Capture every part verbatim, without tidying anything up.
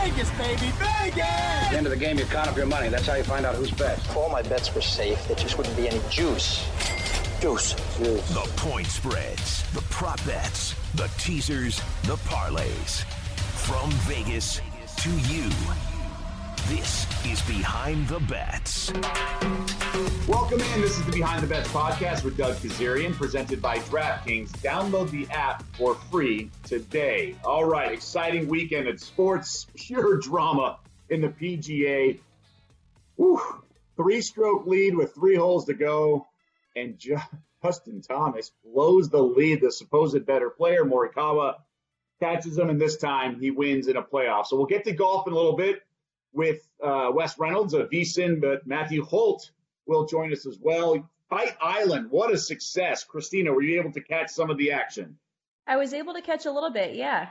Vegas, baby, Vegas! At the end of the game, you count up your money. That's how you find out who's best. If all my bets were safe, there just wouldn't be any juice. Juice. Juice. The point spreads, the prop bets, the teasers, the parlays. From Vegas to you. This is Behind the Bets. Welcome in. This is the Behind the Bets podcast with Doug Kazarian, presented by DraftKings. Download the app for free today. All right, exciting weekend of sports, pure drama in the P G A. Whew. Three-stroke lead with three holes to go, and Justin Thomas blows the lead. The supposed better player, Morikawa, catches him, and this time he wins in a playoff. So we'll get to golf in a little bit with uh, Wes Reynolds of VSiN, but Matthew Holt will join us as well. Fight Island, what a success. Christina, were you able to catch some of the action? I was able to catch a little bit, yeah.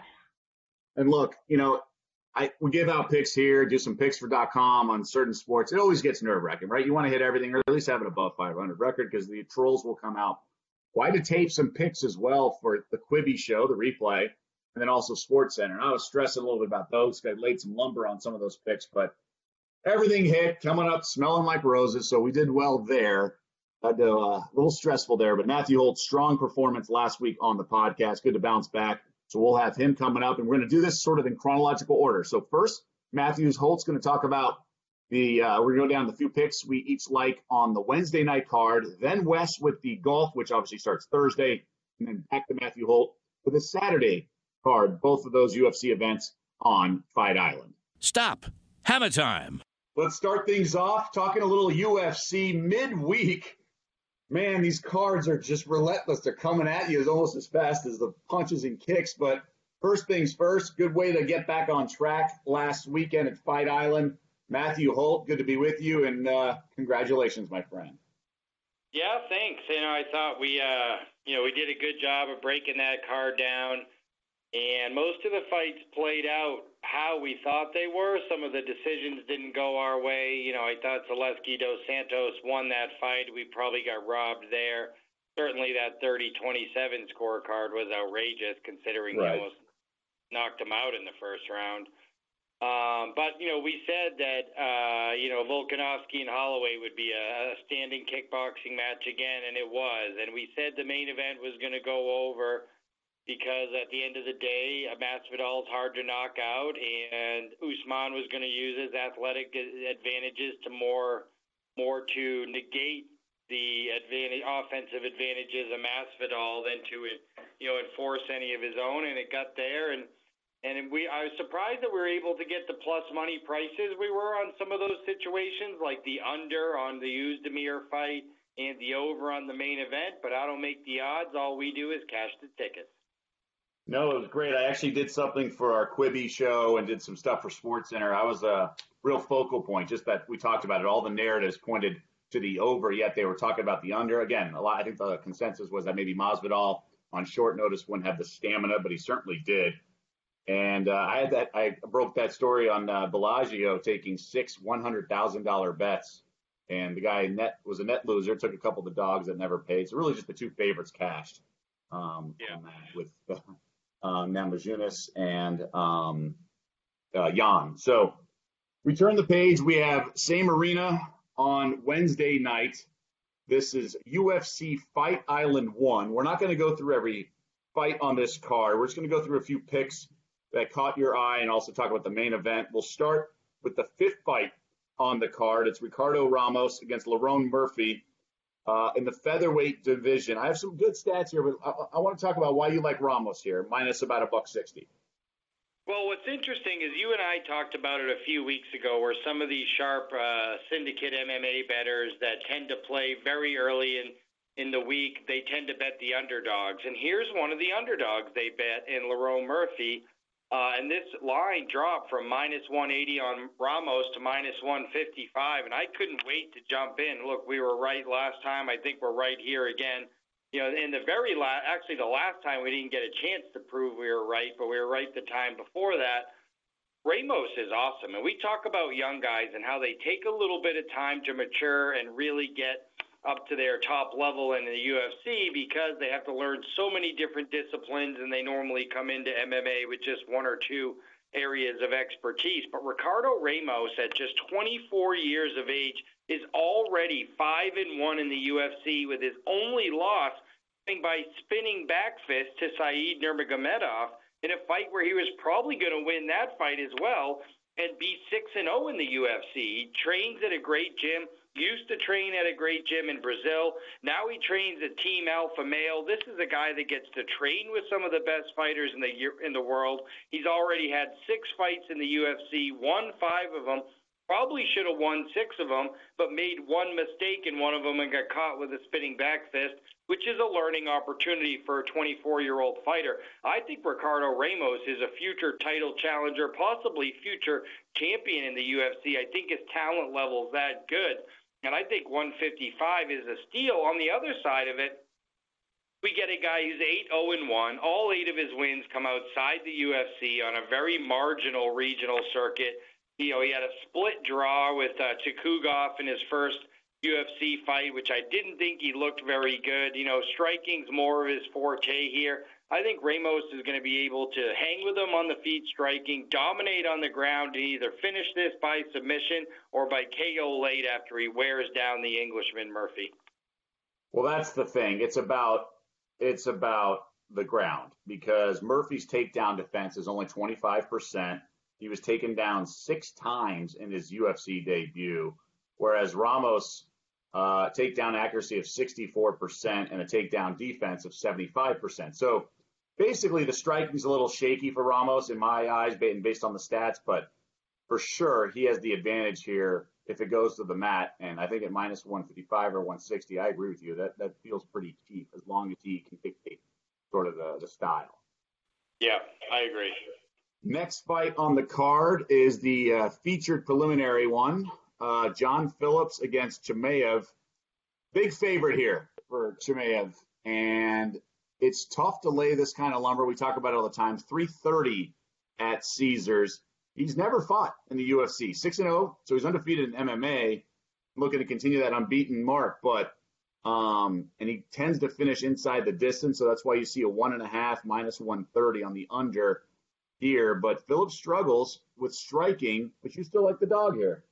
And look, you know, I we give out picks here, do some picks for .com on certain sports. It always gets nerve-wracking, right? You want to hit everything, or at least have an above five hundred record, because the trolls will come out. Why to tape some picks as well for the Quibi show, the replay, and then also Sports Center. And I was stressing a little bit about those. I laid some lumber on some of those picks, but everything hit, coming up, smelling like roses, so we did well there. Had to, uh, a little stressful there, but Matthew Holt, strong performance last week on the podcast. Good to bounce back. So we'll have him coming up, and we're going to do this sort of in chronological order. So first, Matthews Holt's going to talk about the uh, – we're going to go down the few picks we each like on the Wednesday night card. Then Wes with the golf, which obviously starts Thursday, and then back to Matthew Holt for the Saturday card, both of those U F C events on Fight Island. Stop. Hammer time. Let's start things off talking a little U F C midweek. Man, these cards are just relentless. They're coming at you as almost as fast as the punches and kicks. But first things first, good way to get back on track last weekend at Fight Island. Matthew Holt, good to be with you, and uh, congratulations, my friend. Yeah, thanks. You know, I thought we, uh, you know, we did a good job of breaking that card down. And most of the fights played out how we thought they were. Some of the decisions didn't go our way. You know, I thought Zaleski dos Santos won that fight. We probably got robbed there. Certainly that thirty twenty-seven scorecard was outrageous, considering right. we almost knocked him out in the first round. Um, but, you know, we said that, uh, you know, Volkanovski and Holloway would be a, a standing kickboxing match again, and it was. And we said the main event was going to go over, because at the end of the day, Masvidal is hard to knock out, and Usman was going to use his athletic advantages to more, more to negate the advantage, offensive advantages of Masvidal than to, you know, enforce any of his own. And it got there, and and we I was surprised that we were able to get the plus money prices we were on some of those situations, like the under on the Uzdemir fight and the over on the main event. But I don't make the odds. All we do is cash the tickets. No, it was great. I actually did something for our Quibi show and did some stuff for Sports Center. I was a real focal point, just that we talked about it. All the narratives pointed to the over, yet they were talking about the under. Again, a lot. I think the consensus was that maybe Masvidal on short notice wouldn't have the stamina, but he certainly did. And uh, I had that. I broke that story on uh, Bellagio taking six one hundred thousand dollars bets, and the guy net was a net loser. Took a couple of the dogs that never paid. So really, just the two favorites cashed. Um, yeah. With uh, um, Namajunas and um, uh, Jan. So we turn the page. We have same arena on Wednesday night. This is U F C Fight Island one. We're not going to go through every fight on this card. We're just going to go through a few picks that caught your eye and also talk about the main event. We'll start with the fifth fight on the card. It's Ricardo Ramos against Lerone Murphy uh, in the featherweight division. I have some good stats here, but I, I want to talk about why you like Ramos here, minus about a buck sixty. Well, what's interesting is you and I talked about it a few weeks ago, where some of these sharp uh, syndicate M M A bettors that tend to play very early in, in the week, they tend to bet the underdogs. And here's one of the underdogs they bet in Lerone Murphy. Uh, and this line dropped from minus one eighty on Ramos to minus one fifty-five, and I couldn't wait to jump in. Look, we were right last time. I think we're right here again. You know, in the very last, actually the last time we didn't get a chance to prove we were right, but we were right the time before that. Ramos is awesome, and we talk about young guys and how they take a little bit of time to mature and really get up to their top level in the U F C, because they have to learn so many different disciplines, and they normally come into M M A with just one or two areas of expertise. But Ricardo Ramos, at just twenty-four years of age, is already five and one in the U F C, with his only loss being by spinning back fist to Said Nurmagomedov in a fight where he was probably going to win that fight as well and be six and zero in the U F C. He trains at a great gym. Used to train at a great gym in Brazil. Now he trains at Team Alpha Male. This is a guy that gets to train with some of the best fighters in the in the world. He's already had six fights in the U F C, won five of them. Probably should have won six of them, but made one mistake in one of them and got caught with a spinning back fist, which is a learning opportunity for a twenty-four-year-old fighter. I think Ricardo Ramos is a future title challenger, possibly future champion in the U F C. I think his talent level is that good. And I think one fifty-five is a steal. On the other side of it, we get a guy who's eight oh and one. All eight of his wins come outside the U F C on a very marginal regional circuit. You know, he had a split draw with uh, Chikugov in his first U F C fight, which I didn't think he looked very good. You know, striking's more of his forte here. I think Ramos is going to be able to hang with him on the feet striking, dominate on the ground, and either finish this by submission or by K O late after he wears down the Englishman, Murphy. Well, that's the thing. It's about it's about the ground, because Murphy's takedown defense is only twenty-five percent. He was taken down six times in his U F C debut, whereas Ramos' uh, takedown accuracy of sixty-four percent and a takedown defense of seventy-five percent. So basically, the striking's a little shaky for Ramos in my eyes, based on the stats, but for sure he has the advantage here if it goes to the mat. And I think at minus one fifty-five or one sixty, I agree with you. That that feels pretty cheap as long as he can dictate sort of the, the style. Yeah, I agree. Next fight on the card is the uh, featured preliminary one. Uh, John Phillips against Chimaev. Big favorite here for Chimaev. And it's tough to lay this kind of lumber. We talk about it all the time. three thirty at Caesars. He's never fought in the U F C. six and oh, so he's undefeated in M M A. Looking to continue that unbeaten mark, but um, and he tends to finish inside the distance, so that's why you see a one and a half minus one thirty on the under here. But Phillips struggles with striking, but you still like the dog here.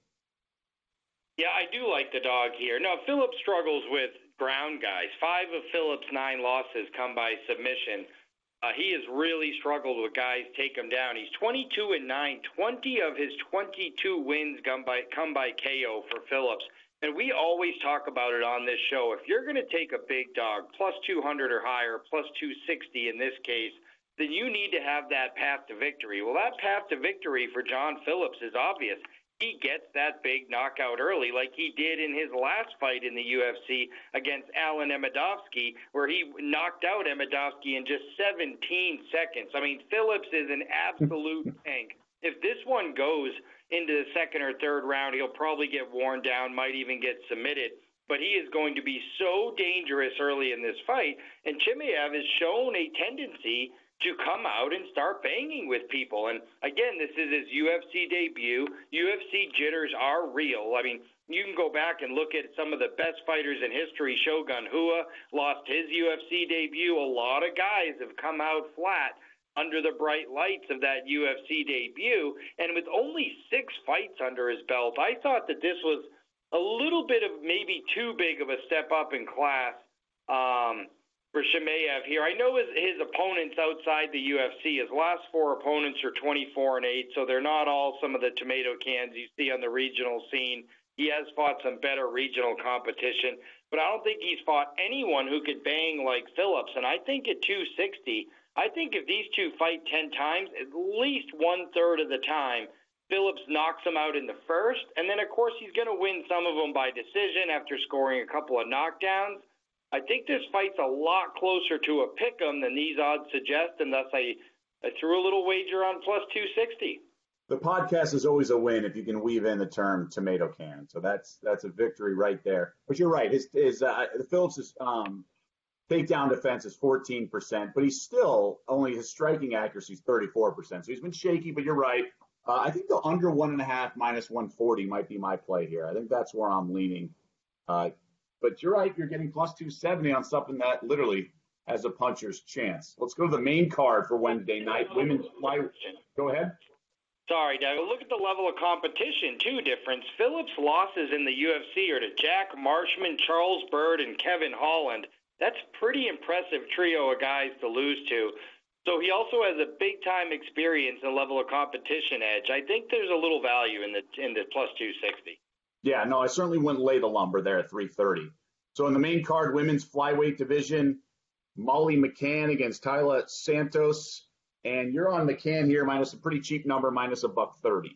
Yeah, I do like the dog here. No, Phillips struggles with ground guys. Five of Phillips' nine losses come by submission. Uh, he has really struggled with guys take him down. He's twenty-two and nine. twenty of his twenty-two wins come by come by K O for Phillips. And we always talk about it on this show. If you're going to take a big dog, plus two hundred or higher, plus two sixty in this case, then you need to have that path to victory. Well, that path to victory for John Phillips is obvious. He gets that big knockout early, like he did in his last fight in the U F C against Alan Emedovsky, where he knocked out Emedovsky in just seventeen seconds. I mean, Phillips is an absolute tank. If this one goes into the second or third round, he'll probably get worn down, might even get submitted. But he is going to be so dangerous early in this fight. And Chimaev has shown a tendency to come out and start banging with people. And again, this is his U F C debut. U F C jitters are real. I mean, you can go back and look at some of the best fighters in history. Shogun Rua lost his U F C debut. A lot of guys have come out flat under the bright lights of that U F C debut. And with only six fights under his belt, I thought that this was a little bit of maybe too big of a step up in class um, for Chimaev here. I know his, his opponents outside the U F C, his last four opponents are twenty-four and eight, so they're not all some of the tomato cans you see on the regional scene. He has fought some better regional competition, but I don't think he's fought anyone who could bang like Phillips. And I think at two sixty, I think if these two fight ten times, at least one-third of the time, Phillips knocks him out in the first, and then, of course, he's going to win some of them by decision after scoring a couple of knockdowns. I think this fight's a lot closer to a pick'em than these odds suggest, and thus I, I threw a little wager on plus two sixty. The podcast is always a win if you can weave in the term tomato can. So that's that's a victory right there. But you're right. His, his uh, Phillips' um, takedown defense is fourteen percent, but he's still only his striking accuracy is thirty-four percent. So he's been shaky, but you're right. Uh, I think the under one and a half minus one forty might be my play here. I think that's where I'm leaning. Uh, But you're right, you're getting plus two seventy on something that literally has a puncher's chance. Let's go to the main card for Wednesday night. Women's flyweight. Go ahead. Sorry, Doug. Look at the level of competition, too, difference. Phillips' losses in the U F C are to Jack Marshman, Charles Byrd, and Kevin Holland. That's pretty impressive trio of guys to lose to. So he also has a big-time experience and level of competition edge. I think there's a little value in the in the plus two sixty. Yeah, no, I certainly wouldn't lay the lumber there at three thirty. So in the main card, women's flyweight division, Molly McCann against Tyla Santos. And you're on McCann here, minus a pretty cheap number, minus a buck thirty.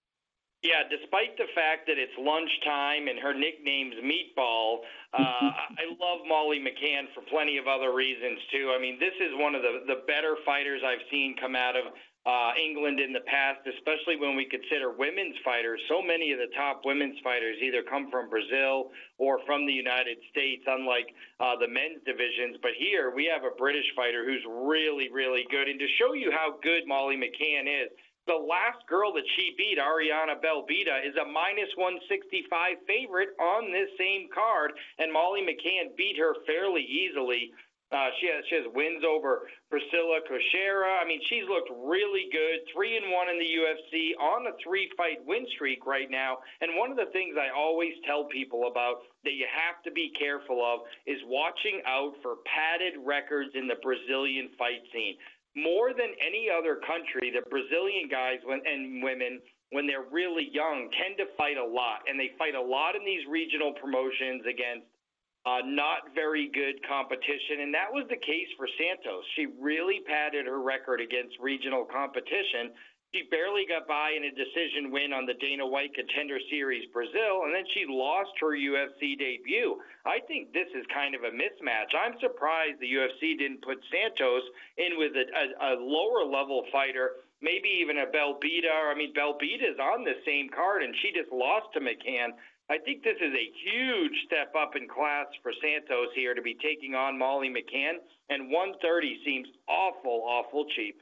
Yeah, despite the fact that it's lunchtime and her nickname's Meatball, uh, I love Molly McCann for plenty of other reasons, too. I mean, this is one of the, the better fighters I've seen come out of uh, England in the past, especially when we consider women's fighters. So many of the top women's fighters either come from Brazil or from the United States, unlike uh, the men's divisions. But here we have a British fighter who's really, really good. And to show you how good Molly McCann is, the last girl that she beat, Ariana Belbita, is a minus one sixty-five favorite on this same card, and Molly McCann beat her fairly easily. Uh, she has she has wins over Priscilla Koshera. I mean, she's looked really good, three and one in the U F C, on a three-fight win streak right now. And one of the things I always tell people about that you have to be careful of is watching out for padded records in the Brazilian fight scene. More than any other country, the Brazilian guys when, and women, when they're really young, tend to fight a lot. And they fight a lot in these regional promotions against uh, not very good competition. And that was the case for Santos. She really padded her record against regional competition. She barely got by in a decision win on the Dana White Contender Series Brazil, and then she lost her U F C debut. I think this is kind of a mismatch. I'm surprised the U F C didn't put Santos in with a, a, a lower-level fighter, maybe even a Belbita. I mean, Belbita's on the same card, and she just lost to McCann. I think this is a huge step up in class for Santos here to be taking on Molly McCann, and one thirty seems awful, awful cheap.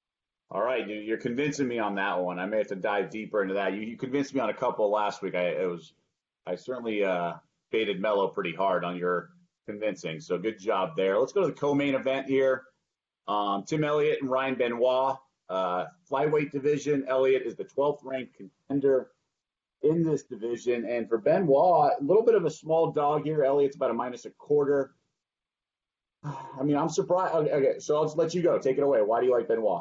All right, you're convincing me on that one. I may have to dive deeper into that. You, you convinced me on a couple last week. I it was, I certainly uh, baited Mello pretty hard on your convincing. So good job there. Let's go to the co-main event here. Um, Tim Elliott and Ryan Benoit, uh, flyweight division. Elliott is the twelfth ranked contender in this division, and for Benoit, a little bit of a small dog here. Elliott's about a minus a quarter. I mean, I'm surprised. Okay, okay, so I'll just let you go. Take it away. Why do you like Benoit?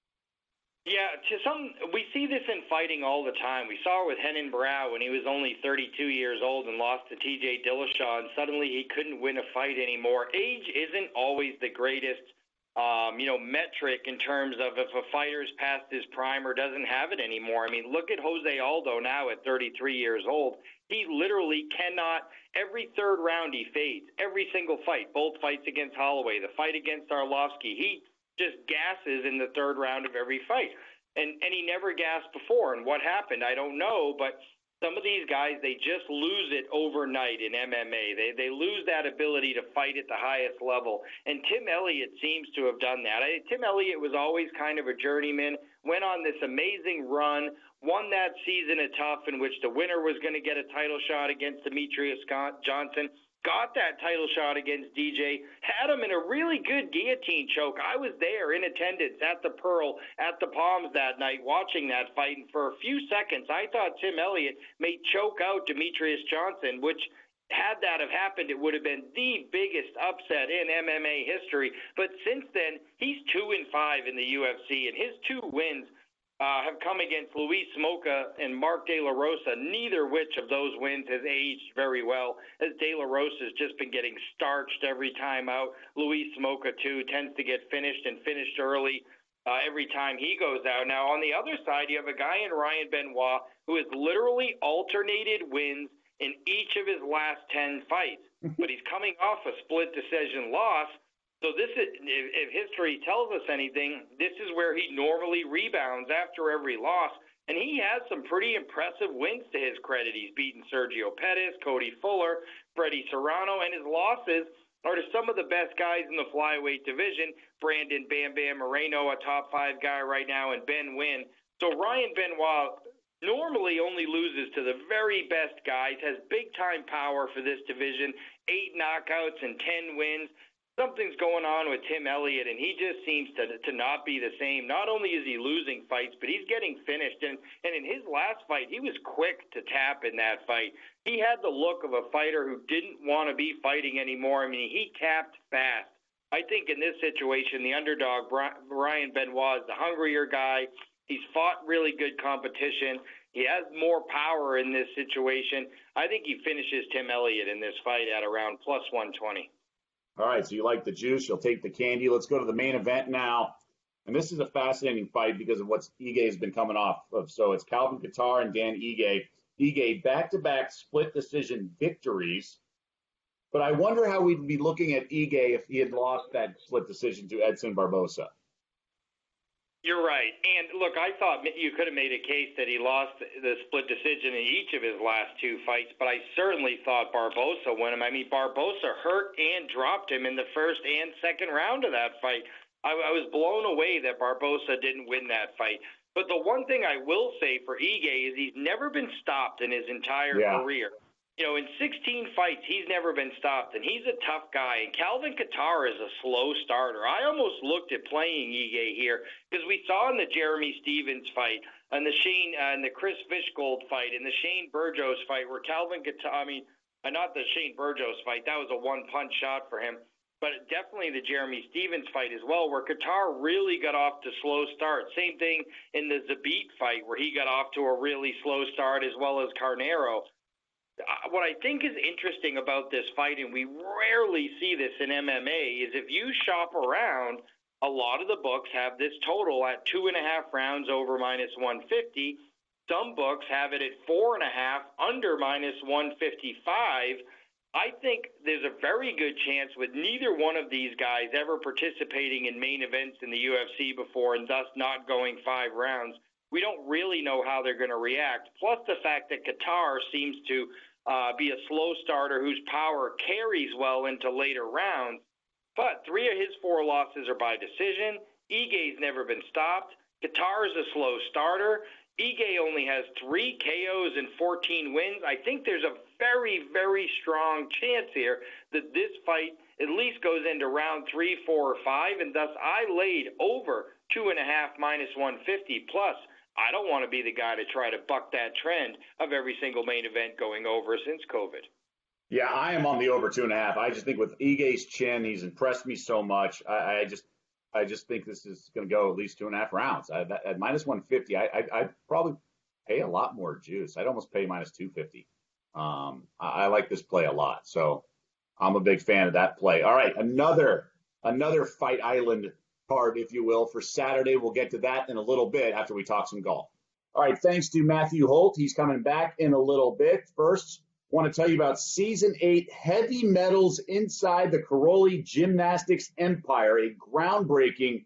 Yeah, to some, we see this in fighting all the time. We saw it with Renan Barão when he was only thirty-two years old and lost to T J Dillashaw, and suddenly he couldn't win a fight anymore. Age isn't always the greatest, um, you know, metric in terms of if a fighter's past his prime or doesn't have it anymore. I mean, look at Jose Aldo now at thirty-three years old. He literally cannot, every third round he fades, every single fight, both fights against Holloway, the fight against Arlovsky, he just gasses in the third round of every fight. And and he never gassed before. And what happened, I don't know, but some of these guys, they just lose it overnight in M M A. They they lose that ability to fight at the highest level. And Tim Elliott seems to have done that. I, Tim Elliott was always kind of a journeyman, went on this amazing run, won that season at Tough in which the winner was going to get a title shot against Demetrius Johnson. Got that title shot against D J, had him in a really good guillotine choke. I was there in attendance at the Pearl, at the Palms that night, watching that fight, and for a few seconds, I thought Tim Elliott may choke out Demetrius Johnson, which, had that have happened, it would have been the biggest upset in M M A history. But since then, he's two and five in the U F C, and his two wins Uh, have come against Luis Smolka and Mark De La Rosa, neither which of those wins has aged very well, as De La Rosa has just been getting starched every time out. Luis Smolka, too, tends to get finished and finished early uh, every time he goes out. Now, on the other side, you have a guy in Ryan Benoit who has literally alternated wins in each of his last ten fights, but he's coming off a split decision loss. So this is, if history tells us anything, this is where he normally rebounds after every loss. And he has some pretty impressive wins to his credit. He's beaten Sergio Pettis, Cody Fuller, Freddie Serrano, and his losses are to some of the best guys in the flyweight division. Brandon Bam Bam Moreno, a top five guy right now, and Ben Wynn. So Ryan Benoit normally only loses to the very best guys, has big-time power for this division, eight knockouts and ten wins. something's going on with Tim Elliott, and he just seems to to not be the same. Not only is he losing fights, but he's getting finished. And, and in his last fight, he was quick to tap in that fight. He had the look of a fighter who didn't want to be fighting anymore. I mean, he tapped fast. I think in this situation, the underdog, Ryan Benoit, is the hungrier guy. He's fought really good competition. He has more power in this situation. I think he finishes Tim Elliott in this fight at around plus one twenty. All right, so you like the juice, you'll take the candy. Let's go to the main event now. And this is a fascinating fight because of what Ige has been coming off of. So it's Calvin Kattar and Dan Ige. Ige back-to-back split decision victories. But I wonder how we'd be looking at Ige if he had lost that split decision to Edson Barboza. You're right. And look, I thought you could have made a case that he lost the split decision in each of his last two fights, but I certainly thought Barboza won him. I mean, Barboza hurt and dropped him in the first and second round of that fight. I, I was blown away that Barboza didn't win that fight. But the one thing I will say for Ige is he's never been stopped in his entire yeah. career. You know, in sixteen fights, he's never been stopped, and he's a tough guy. And Calvin Kattar is a slow starter. I almost looked at playing Ige here because we saw in the Jeremy Stevens fight, and the Shane, uh, and the Chris Fishgold fight, and the Shane Burgos fight, where Calvin Kattar, I mean, uh, not the Shane Burgos fight, that was a one-punch shot for him, but definitely the Jeremy Stevens fight as well, where Kattar really got off to slow start. Same thing in the Zabit fight, where he got off to a really slow start, as well as Carnero. What I think is interesting about this fight, and we rarely see this in M M A, is if you shop around, a lot of the books have this total at two and a half rounds over minus one fifty. Some books have it at four and a half under minus one fifty-five. I think there's a very good chance with neither one of these guys ever participating in main events in the U F C before and thus not going five rounds. We don't really know how they're going to react. Plus the fact that Kattar seems to Uh, be a slow starter whose power carries well into later rounds. But three of his four losses are by decision. Ige's never been stopped. Kattar is a slow starter. Ige only has three K Os and fourteen wins. I think there's a very, very strong chance here that this fight at least goes into round three, four, or five, and thus I laid over two and a half minus one fifty plus. I don't want to be the guy to try to buck that trend of every single main event going over since COVID. Yeah, I am on the over two and a half. I just think with Ige's chin, he's impressed me so much. I, I just, I just think this is going to go at least two and a half rounds. I, at minus one fifty, I, I, I'd probably pay a lot more juice. I'd almost pay minus two fifty. Um, I, I like this play a lot, so I'm a big fan of that play. All right, another, another Fight Island card, if you will, for Saturday. We'll get to that in a little bit after we talk some golf. All right, thanks to Matthew Holt. He's coming back in a little bit. First, want to tell you about Season eight Heavy Metals Inside the Karolyi Gymnastics Empire, a groundbreaking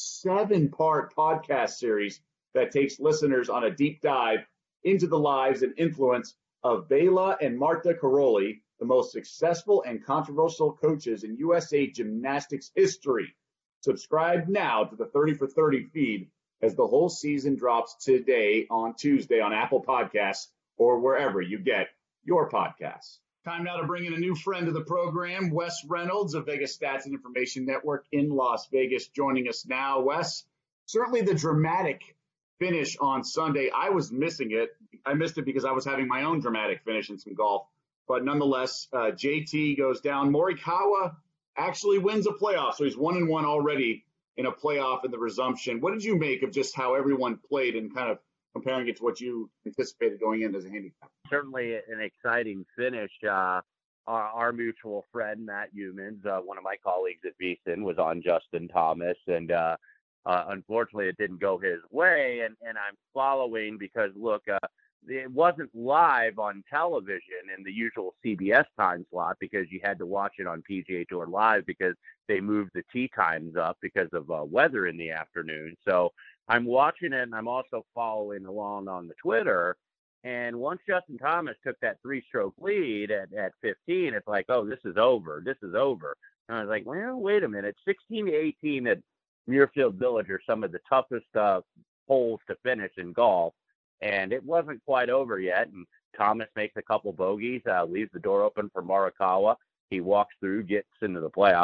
seven-part podcast series that takes listeners on a deep dive into the lives and influence of Bela and Marta Karolyi, the most successful and controversial coaches in U S A gymnastics history. Subscribe now to the thirty for thirty feed as the whole season drops today on Tuesday on Apple Podcasts or wherever you get your podcasts. Time now to bring in a new friend of the program, Wes Reynolds of Vegas Stats and Information Network in Las Vegas, joining us now. Wes, certainly the dramatic finish on Sunday. I was missing it. I missed it because I was having my own dramatic finish in some golf. But nonetheless, uh, J T goes down. Morikawa actually wins a playoff, so he's one and one already in a playoff in the resumption. What did you make of just how everyone played and kind of comparing it to what you anticipated going in as a handicap? Certainly an exciting finish. Uh, our, our mutual friend, Matt Humans, uh, one of my colleagues at VSiN, was on Justin Thomas, and uh, uh, unfortunately it didn't go his way, and, and I'm following because, look, uh, it wasn't live on television in the usual C B S time slot because you had to watch it on P G A Tour Live because they moved the tee times up because of uh, weather in the afternoon. So I'm watching it, and I'm also following along on the Twitter. And once Justin Thomas took that three-stroke lead at, at fifteen, it's like, oh, this is over. This is over. And I was like, well, wait a minute. sixteen to eighteen at Muirfield Village are some of the toughest uh, holes to finish in golf. And it wasn't quite over yet. And Thomas makes a couple bogeys, uh, leaves the door open for Morikawa. He walks through, gets into the playoff, and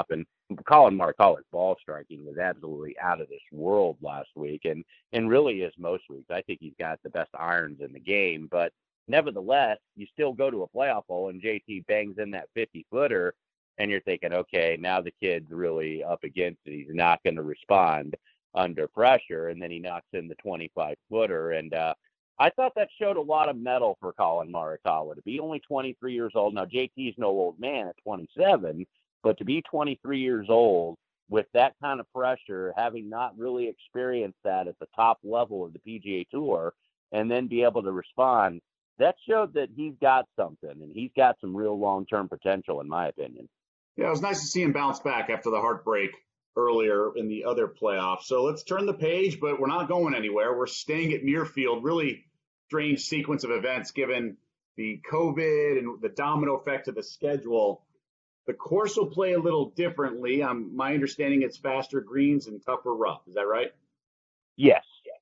Colin Morikawa's ball striking was absolutely out of this world last week, and and really is most weeks. I think he's got the best irons in the game, but nevertheless, you still go to a playoff hole and J T bangs in that fifty footer, and you're thinking, okay, now the kid's really up against it. He's not going to respond under pressure, and then he knocks in the twenty-five footer, and uh, I thought that showed a lot of mettle for Colin Morikawa to be only twenty-three years old. Now J T's no old man at twenty-seven. But to be twenty-three years old with that kind of pressure, having not really experienced that at the top level of the P G A Tour, and then be able to respond, that showed that he's got something, and he's got some real long-term potential, in my opinion. Yeah, it was nice to see him bounce back after the heartbreak earlier in the other playoffs. So let's turn the page, but we're not going anywhere. We're staying at Muirfield. Really strange sequence of events given the COVID and the domino effect of the schedule. The course will play a little differently. Um, my understanding it's faster greens and tougher rough. Is that right? Yes.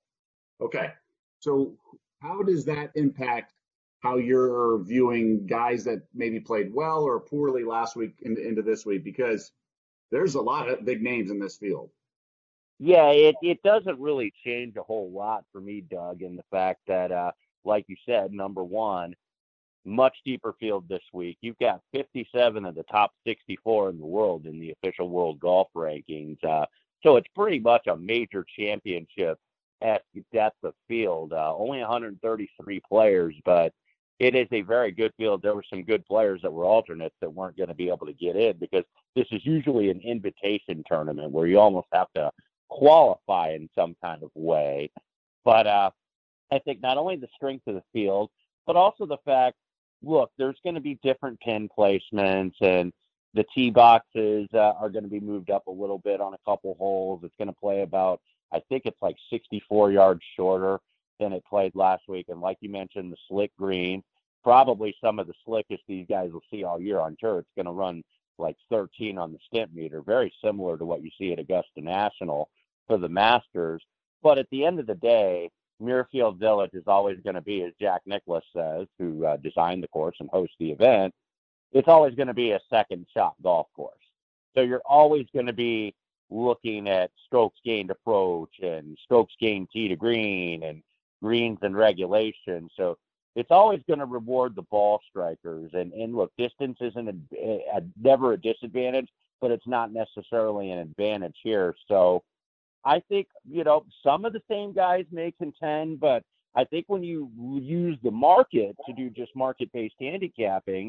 Okay. So how does that impact how you're viewing guys that maybe played well or poorly last week into, into this week? Because there's a lot of big names in this field. Yeah, it, it doesn't really change a whole lot for me, Doug, in the fact that, uh, like you said, number one, much deeper field this week. You've got fifty-seven of the top sixty-four in the world in the official world golf rankings. Uh, so it's pretty much a major championship at depth of field. Uh, only one hundred thirty-three players, but it is a very good field. There were some good players that were alternates that weren't going to be able to get in because this is usually an invitation tournament where you almost have to qualify in some kind of way. But uh, I think not only the strength of the field, but also the fact, look, there's going to be different pin placements, and the tee boxes uh, are going to be moved up a little bit on a couple holes. It's going to play about, I think it's like sixty-four yards shorter than it played last week. And like you mentioned, the slick green, probably some of the slickest these guys will see all year on tour. It's going to run like thirteen on the Stimpmeter, very similar to what you see at Augusta National for the Masters. But at the end of the day, Muirfield Village is always going to be, as Jack Nicklaus says, who uh, designed the course and hosts the event, it's always going to be a second shot golf course. So you're always going to be looking at strokes gained approach and strokes gained tee to green and greens and regulation. So it's always going to reward the ball strikers. And, and look, distance isn't a, a, never a disadvantage, but it's not necessarily an advantage here. So I think, you know, some of the same guys may contend, but I think when you use the market to do just market-based handicapping,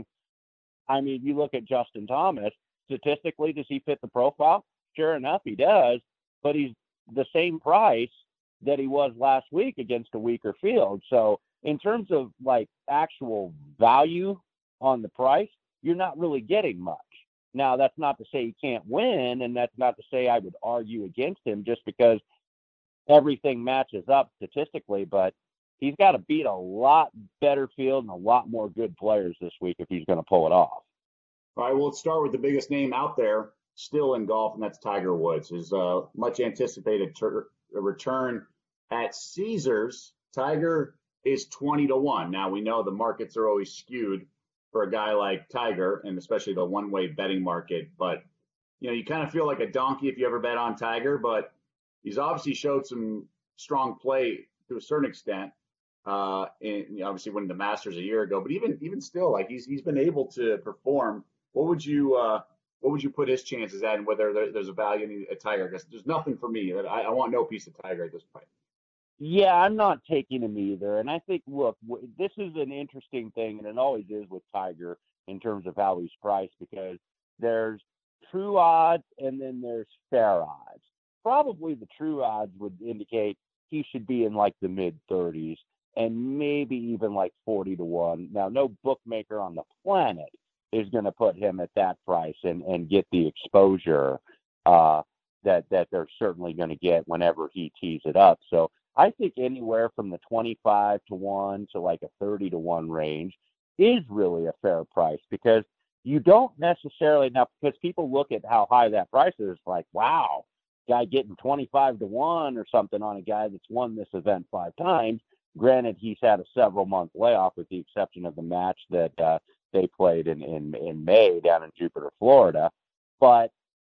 I mean, you look at Justin Thomas, statistically, does he fit the profile? Sure enough, he does, but he's the same price that he was last week against a weaker field. So in terms of, like, actual value on the price, you're not really getting much. Now, that's not to say he can't win, and that's not to say I would argue against him just because everything matches up statistically, but he's got to beat a lot better field and a lot more good players this week if he's going to pull it off. All right, well, let's start with the biggest name out there still in golf, and that's Tiger Woods. His uh, much anticipated ter- return at Caesars. Tiger is twenty to one. Now, we know the markets are always skewed for a guy like Tiger, and especially the one-way betting market. But, you know, you kind of feel like a donkey if you ever bet on Tiger, but he's obviously showed some strong play to a certain extent, uh, and you know, obviously winning the Masters a year ago. But even even still, like he's he's been able to perform. What would you uh, what would you put his chances at, and whether there, there's a value in a Tiger? Because there's nothing for me. I, I want no piece of Tiger at this point. Yeah, I'm not taking him either. And I think, look, w- this is an interesting thing, and it always is with Tiger in terms of how he's priced, because there's true odds and then there's fair odds. Probably the true odds would indicate he should be in like the mid thirties and maybe even like forty to one. Now, no bookmaker on the planet is going to put him at that price and, and get the exposure uh, that, that they're certainly going to get whenever he tees it up. So I think anywhere from the twenty-five to one to like a thirty to one range is really a fair price, because you don't necessarily, now because people look at how high that price is, like, wow, guy getting twenty-five to one or something on a guy that's won this event five times. Granted, he's had a several month layoff with the exception of the match that uh, they played in, in, in May down in Jupiter, Florida. But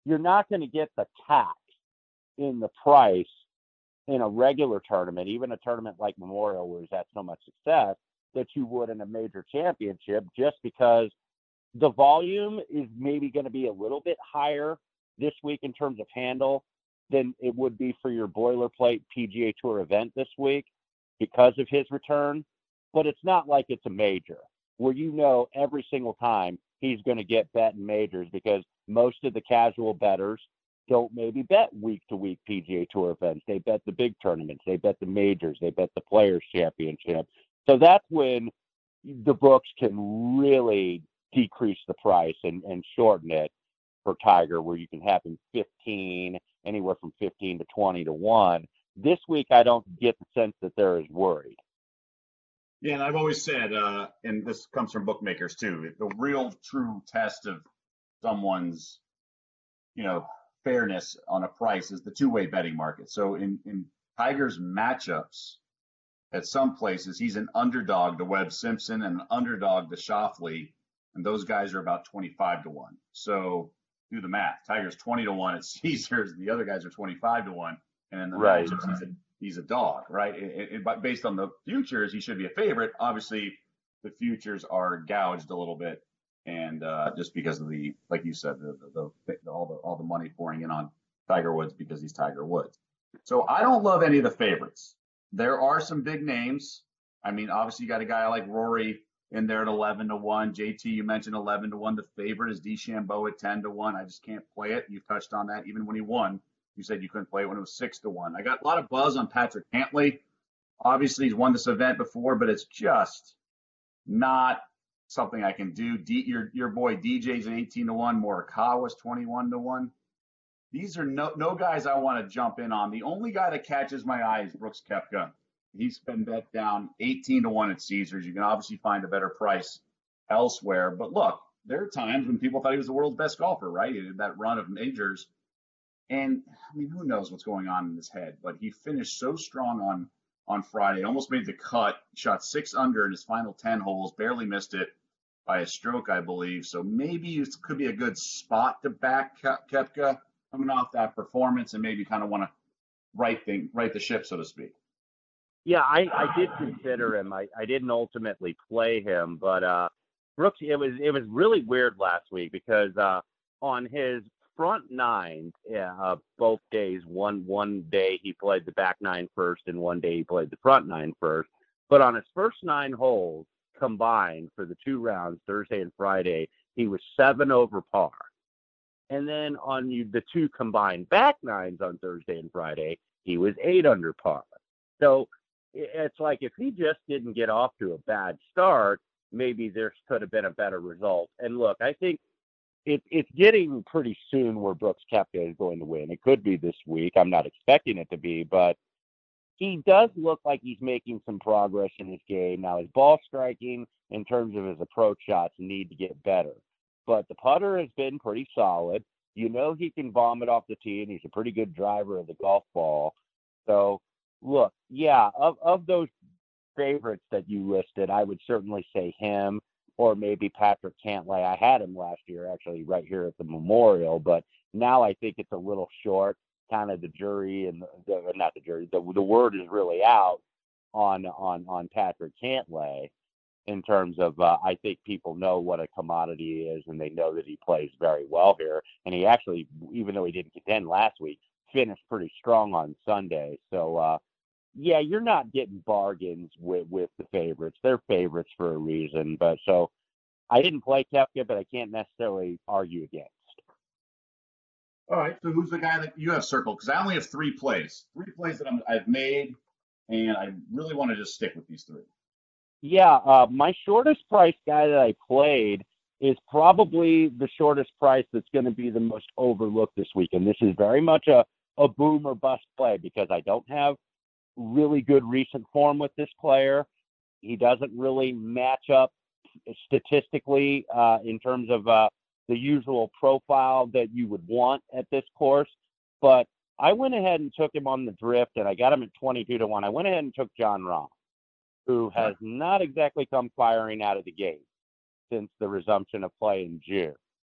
you're not going to get the tax in the price in a regular tournament, even a tournament like Memorial where he's had so much success, that you would in a major championship, just because the volume is maybe going to be a little bit higher this week in terms of handle than it would be for your boilerplate P G A Tour event this week because of his return. But it's not like it's a major where you know every single time he's going to get bet in majors, because most of the casual bettors don't maybe bet week-to-week P G A Tour events. They bet the big tournaments. They bet the majors. They bet the Players' Championship. So that's when the books can really decrease the price and, and shorten it for Tiger, where you can have him fifteen, anywhere from fifteen to twenty to one. This week, I don't get the sense that they're as worried. Yeah, and I've always said, uh, and this comes from bookmakers too, the real true test of someone's, you know, fairness on a price is the two-way betting market. So in, in Tiger's matchups, at some places, he's an underdog to Webb Simpson and an underdog to Schauffele, and those guys are about twenty-five to one. So do the math. Tiger's twenty to one at Caesars, the other guys are twenty-five to one, and in the Right. matchups, he's a, he's a dog, right? It, it, but based on the futures, he should be a favorite. Obviously, the futures are gouged a little bit, and uh, just because of the, like you said, the, the, the all the all the money pouring in on Tiger Woods because he's Tiger Woods. So I don't love any of the favorites. There are some big names. I mean, obviously, you got a guy like Rory in there at eleven to one. J T, you mentioned eleven to one. The favorite is DeChambeau at ten to one. I just can't play it. You touched on that. Even when he won, you said you couldn't play it when it was six to one. I got a lot of buzz on Patrick Cantlay. Obviously, he's won this event before, but it's just not something I can do. D, your your boy D J's at eighteen to one. Morikawa's twenty-one to one. These are no no guys I want to jump in on. The only guy that catches my eye is Brooks Koepka. He's been bet down eighteen to one at Caesars. You can obviously find a better price elsewhere. But look, there are times when people thought he was the world's best golfer, right? He did that run of majors. And, I mean, who knows what's going on in his head. But he finished so strong on, on Friday, almost made the cut, shot six under in his final ten holes, barely missed it by a stroke, I believe. So maybe it could be a good spot to back Koepka coming off that performance and maybe kind of want to right, thing, right the ship, so to speak. Yeah, I, I did consider him. I, I didn't ultimately play him, but uh, Brooks, it was it was really weird last week because uh, on his front nine, yeah, uh, both days, one one day he played the back nine first, and one day he played the front nine first. But on his first nine holes combined for the two rounds, Thursday and Friday, he was seven over par. And then on you, the two combined back nines on Thursday and Friday, he was eight under par. So it's like if he just didn't get off to a bad start, maybe there could have been a better result. And look, I think it, it's getting pretty soon where Brooks Koepka is going to win. It could be this week. I'm not expecting it to be, but he does look like he's making some progress in his game. Now, his ball striking in terms of his approach shots need to get better. But the putter has been pretty solid. You know he can bomb it off the tee, and he's a pretty good driver of the golf ball. So, look, yeah, of, of those favorites that you listed, I would certainly say him or maybe Patrick Cantlay. I had him last year, actually, right here at the Memorial, but now I think it's a little short. Kind of the jury and the, the not the jury, the the word is really out on on on Patrick Cantlay in terms of uh, I think people know what a commodity is, and they know that he plays very well here. And he actually, even though he didn't contend last week, finished pretty strong on Sunday. So uh, yeah, you're not getting bargains with with the favorites. They're favorites for a reason. But so I didn't play Koepka, but I can't necessarily argue against. All right, so who's the guy that you have circled? Because I only have three plays, three plays that I'm, I've made, and I really want to just stick with these three. Yeah, uh, my shortest price guy that I played is probably the shortest price that's going to be the most overlooked this week. And this is very much a, a boom or bust play because I don't have really good recent form with this player. He doesn't really match up statistically uh, in terms of uh, the usual profile that you would want at this course. But I went ahead and took him on the drift, and I got him at twenty-two to one. I went ahead and took Jon Rahm, who has not exactly come firing out of the gate since the resumption of play in June.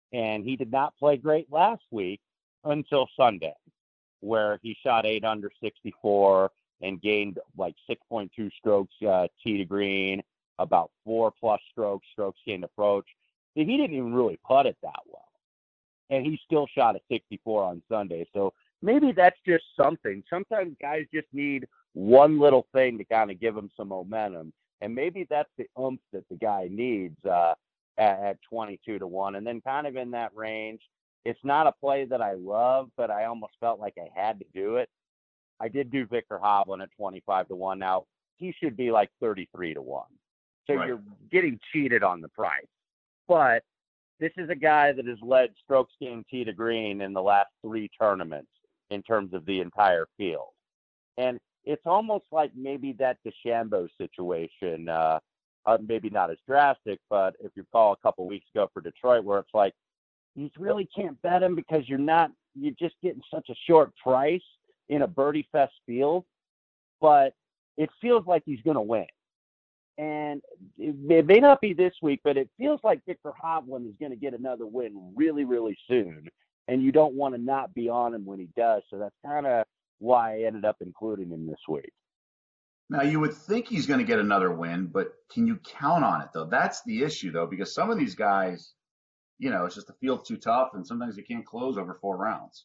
And he did not play great last week until Sunday, where he shot eight under sixty-four and gained like six point two strokes uh, tee to green, about four plus strokes, strokes gained approach. So he didn't even really putt it that well. And he still shot a sixty-four on Sunday. So maybe that's just something. Sometimes guys just need one little thing to kind of give them some momentum. And maybe that's the oomph that the guy needs uh, at, at twenty-two to one. And then kind of in that range, it's not a play that I love, but I almost felt like I had to do it. I did do Viktor Hovland at twenty-five to one. Now, he should be like thirty-three to one. So right. You're getting cheated on the price. But this is a guy that has led strokes gained tee to green in the last three tournaments in terms of the entire field. And it's almost like maybe that DeChambeau situation, uh, uh, maybe not as drastic, but if you recall a couple weeks ago for Detroit, where it's like, you really can't bet him because you're not, you're just getting such a short price in a birdie fest field, but it feels like he's going to win. And it, it may not be this week, but it feels like Viktor Hovland is going to get another win really, really soon. And you don't want to not be on him when he does. So that's kind of why I ended up including him this week. Now, you would think he's going to get another win, but can you count on it, though? That's the issue, though, because some of these guys, you know, it's just the field's too tough, and sometimes you can't close over four rounds.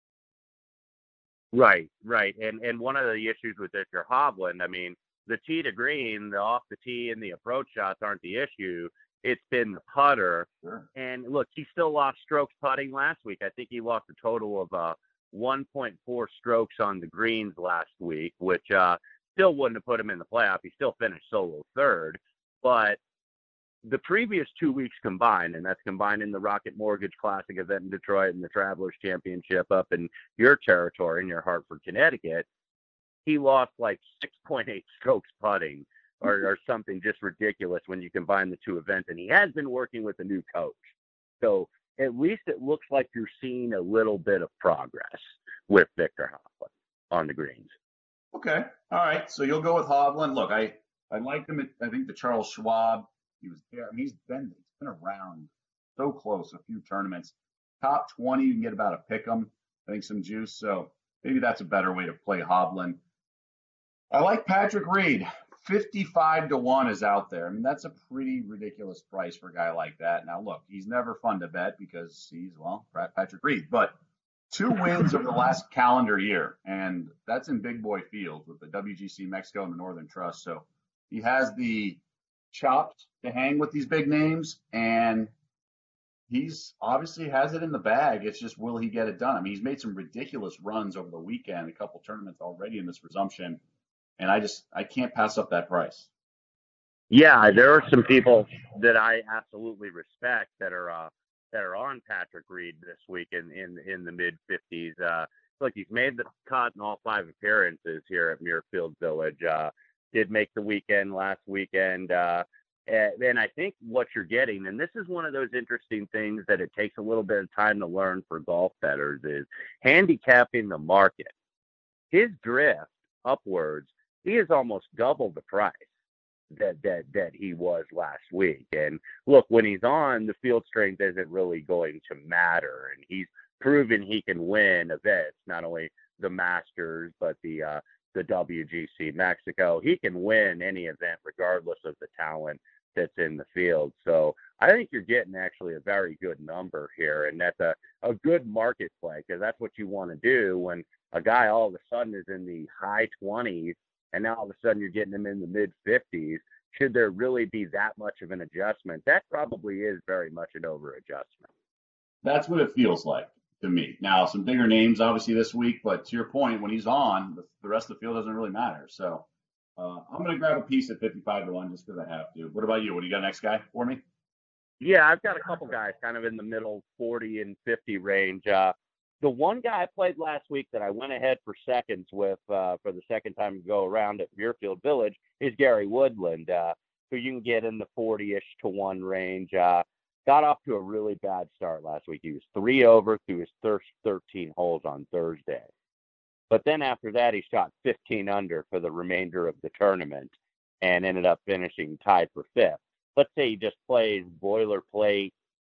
Right, right. And and one of the issues with Viktor Hovland, I mean, the tee to green, the off the tee and the approach shots aren't the issue. It's been the putter. Sure. And look, he still lost strokes putting last week. I think he lost a total of uh, one point four strokes on the greens last week, which uh, still wouldn't have put him in the playoff. He still finished solo third. But the previous two weeks combined, and that's combined in the Rocket Mortgage Classic event in Detroit and the Travelers Championship up in your territory, in your Hartford, Connecticut, he lost like six point eight strokes putting or, or something just ridiculous when you combine the two events. And he has been working with a new coach. So at least it looks like you're seeing a little bit of progress with Viktor Hovland on the greens. Okay. All right. So you'll go with Hovland. Look, I, I liked him at, I think, the Charles Schwab. He was there. I mean, he's been, he's been around so close a few tournaments. Top twenty, you can get about a pick 'em. I think some juice. So maybe that's a better way to play Hovland. I like Patrick Reed. fifty-five to one is out there. I mean, that's a pretty ridiculous price for a guy like that. Now, look, he's never fun to bet because he's, well, Patrick Reed. But two wins over the last calendar year, and that's in big boy fields with the W G C Mexico and the Northern Trust. So he has the chops to hang with these big names, and he's obviously has it in the bag. It's just, will he get it done? I mean, he's made some ridiculous runs over the weekend, a couple tournaments already in this resumption. And I just, I can't pass up that price. Yeah, there are some people that I absolutely respect that are uh, that are on Patrick Reed this week in, in, in the mid fifties. Uh, look, he's made the cut in all five appearances here at Muirfield Village. Uh, did make the weekend last weekend. Uh, and, and I think what you're getting, and this is one of those interesting things that it takes a little bit of time to learn for golf bettors, is handicapping the market. His drift upwards, he is almost double the price that, that that he was last week. And look, when he's on, the field strength isn't really going to matter. And he's proven he can win events, not only the Masters, but the uh, the W G C Mexico. He can win any event regardless of the talent that's in the field. So I think you're getting actually a very good number here. And that's a, a good market play, because that's what you want to do when a guy all of a sudden is in the high twenties, and now all of a sudden you're getting him in the mid fifties. Should there really be that much of an adjustment? That probably is very much an over adjustment. That's what it feels like to me. Now, some bigger names obviously this week, but to your point, when he's on, the, the rest of the field doesn't really matter. So uh, I'm going to grab a piece at fifty-five to one just because I have to. What about you? What do you got next guy for me? Yeah, I've got a couple guys kind of in the middle forty and fifty range. Uh, The one guy I played last week that I went ahead for seconds with uh, for the second time to go around at Muirfield Village is Gary Woodland, uh, who you can get in the forty-ish to one range. Uh, got off to a really bad start last week. He was three over through his first thirteen holes on Thursday. But then after that, he shot fifteen under for the remainder of the tournament and ended up finishing tied for fifth. Let's say he just plays boilerplate,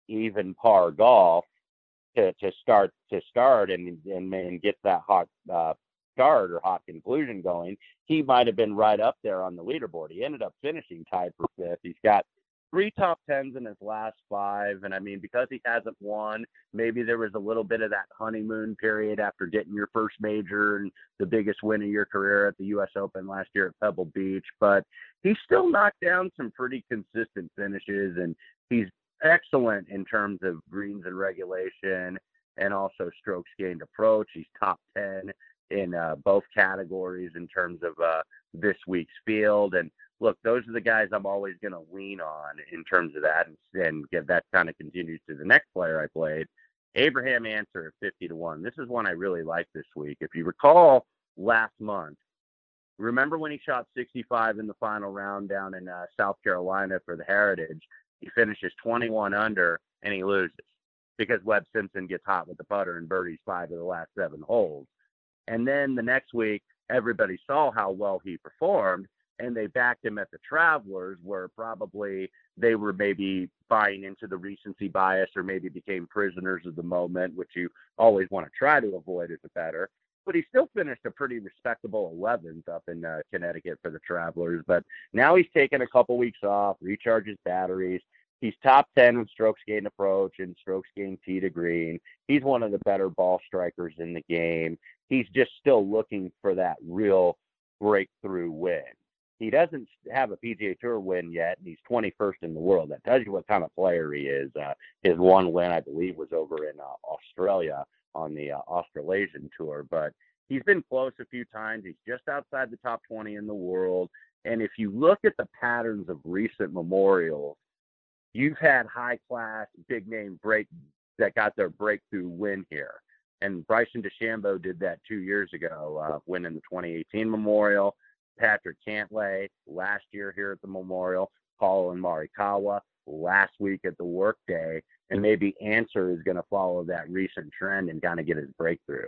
even par golf to, to start to start and, and and get that hot uh, start or hot conclusion going, he might have been right up there on the leaderboard. He ended up finishing tied for fifth. He's got three top tens in his last five. And I mean, because he hasn't won, maybe there was a little bit of that honeymoon period after getting your first major and the biggest win of your career at the U S Open last year at Pebble Beach. But he still knocked down some pretty consistent finishes, and he's excellent in terms of greens and regulation and also strokes gained approach. He's top ten in uh, both categories in terms of uh, this week's field. And look, those are the guys I'm always going to lean on in terms of that, and, and get that kind of continues to the next player I played, Abraham Ancer at fifty to one. This is one I really like this week. If you recall last month, remember when he shot sixty-five in the final round down in uh, South Carolina for the Heritage? He finishes twenty-one under and he loses because Webb Simpson gets hot with the putter and birdies five of the last seven holes. And then the next week, everybody saw how well he performed, and they backed him at the Travelers, where probably they were maybe buying into the recency bias or maybe became prisoners of the moment, which you always want to try to avoid as a bettor. But he still finished a pretty respectable eleventh up in uh, Connecticut for the Travelers. But now he's taken a couple weeks off, recharges batteries. He's top ten in strokes gained approach and strokes gained tee to green. He's one of the better ball strikers in the game. He's just still looking for that real breakthrough win. He doesn't have a P G A Tour win yet, and he's twenty-first in the world. That tells you what kind of player he is. Uh, his one win, I believe, was over in uh, Australia on the uh, Australasian Tour. But he's been close a few times. He's just outside the top twenty in the world. And if you look at the patterns of recent Memorials, you've had high-class, big-name break that got their breakthrough win here. And Bryson DeChambeau did that two years ago, uh, winning the twenty eighteen Memorial. Patrick Cantlay last year here at the Memorial. Colin Morikawa last week at the Workday. And maybe Ancer is going to follow that recent trend and kind of get his breakthrough.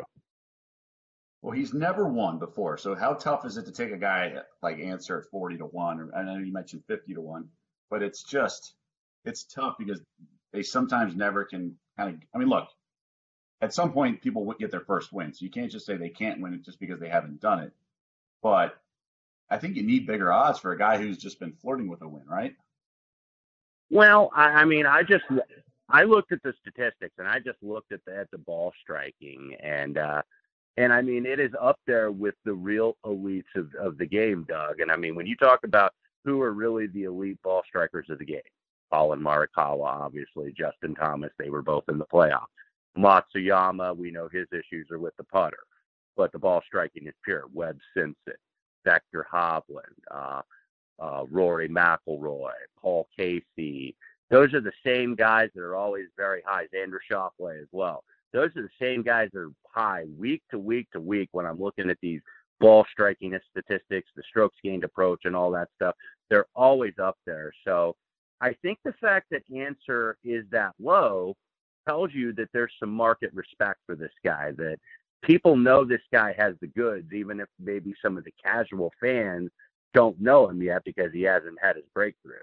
Well, he's never won before. So how tough is it to take a guy like Ancer at forty to one? I know you mentioned fifty to one, but it's just, it's tough because they sometimes never can kind of, I mean, look, at some point people would get their first win. So you can't just say they can't win it just because they haven't done it. But I think you need bigger odds for a guy who's just been flirting with a win, right? Well, I, I mean, I just, I looked at the statistics and I just looked at the, at the ball striking and, uh, and I mean, it is up there with the real elites of, of the game, Doug. And I mean, when you talk about who are really the elite ball strikers of the game, Colin Morikawa, obviously, Justin Thomas, they were both in the playoffs. Matsuyama, we know his issues are with the putter, but the ball striking is pure. Webb Simpson, Victor Hovland, uh, uh, Rory McIlroy, Paul Casey. Those are the same guys that are always very high. Xander Schauffele as well. Those are the same guys that are high week to week to week when I'm looking at these ball striking statistics, the strokes gained approach and all that stuff. They're always up there. So I think the fact that Ancer is that low tells you that there's some market respect for this guy, that people know this guy has the goods, even if maybe some of the casual fans don't know him yet because he hasn't had his breakthrough.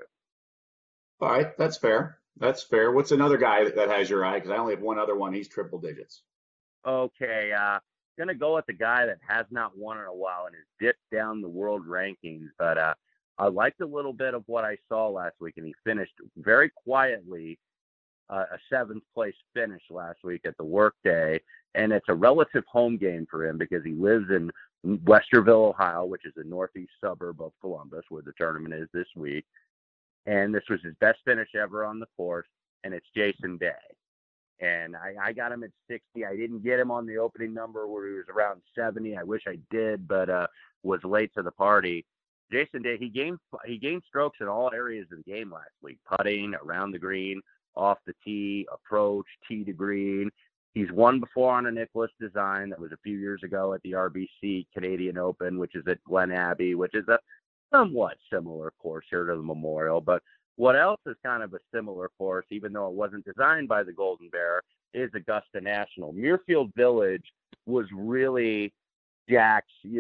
All right, that's fair. That's fair. What's another guy that, that has your eye? Because I only have one other one. He's triple digits. Okay, uh, going to go with the guy that has not won in a while and has dipped down the world rankings, but uh, I liked a little bit of what I saw last week, and he finished very quietly uh, a seventh place finish last week at the Workday, and it's a relative home game for him because he lives in Westerville, Ohio, which is a northeast suburb of Columbus, where the tournament is this week. And this was his best finish ever on the course, and it's Jason Day. And I, I got him at sixty. I didn't get him on the opening number where he was around seventy. I wish I did, but uh, was late to the party. Jason Day, he gained he gained strokes in all areas of the game last week: putting, around the green, off the tee, approach, tee to green. He's won before on a Nicklaus design. That was a few years ago at the R B C Canadian Open, which is at Glen Abbey, which is a somewhat similar course here to the Memorial. But what else is kind of a similar course, even though it wasn't designed by the Golden Bear, is Augusta National. Muirfield Village was really Jack's, you know,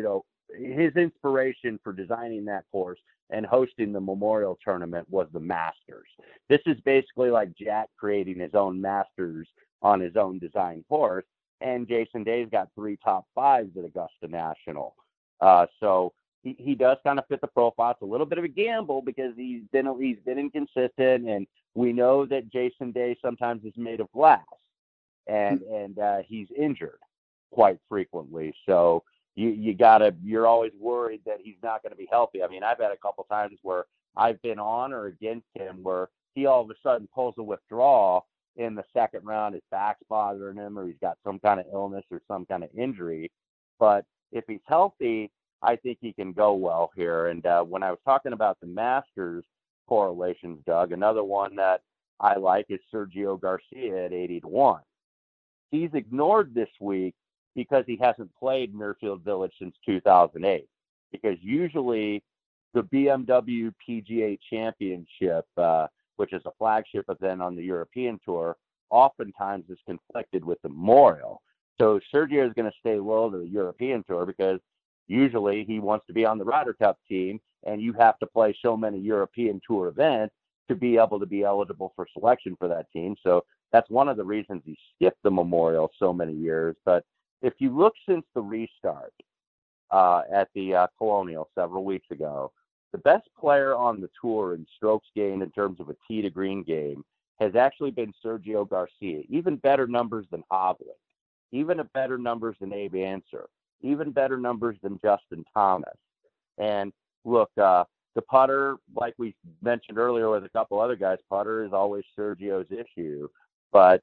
his inspiration for designing that course and hosting the Memorial Tournament was the Masters. This is basically like Jack creating his own Masters on his own design course, and Jason Day's got three top fives at Augusta National. Uh, so he, he does kind of fit the profile. It's a little bit of a gamble because he's been he's been inconsistent, and we know that Jason Day sometimes is made of glass, and and uh, he's injured quite frequently. So you you gotta you're always worried that he's not going to be healthy. I mean, I've had a couple times where I've been on or against him where he all of a sudden pulls a withdrawal in the second round. His back's bothering him, or he's got some kind of illness or some kind of injury. But if he's healthy, I think he can go well here. And uh, when I was talking about the Masters correlations, Doug, another one that I like is Sergio Garcia at eighty to one. He's ignored this week because he hasn't played Muirfield Village since two thousand eight. Because usually the B M W P G A Championship, uh, which is a flagship event on the European Tour, oftentimes is conflicted with the Memorial. So Sergio is going to stay loyal to the European Tour because usually he wants to be on the Ryder Cup team, and you have to play so many European Tour events to be able to be eligible for selection for that team. So that's one of the reasons he skipped the Memorial so many years. But if you look since the restart uh, at the uh, Colonial several weeks ago, the best player on the tour in strokes gained in terms of a tee to green game has actually been Sergio Garcia. Even better numbers than Hovland, even a better numbers than Abe Answer, even better numbers than Justin Thomas. And look, uh, the putter, like we mentioned earlier with a couple other guys, putter is always Sergio's issue. But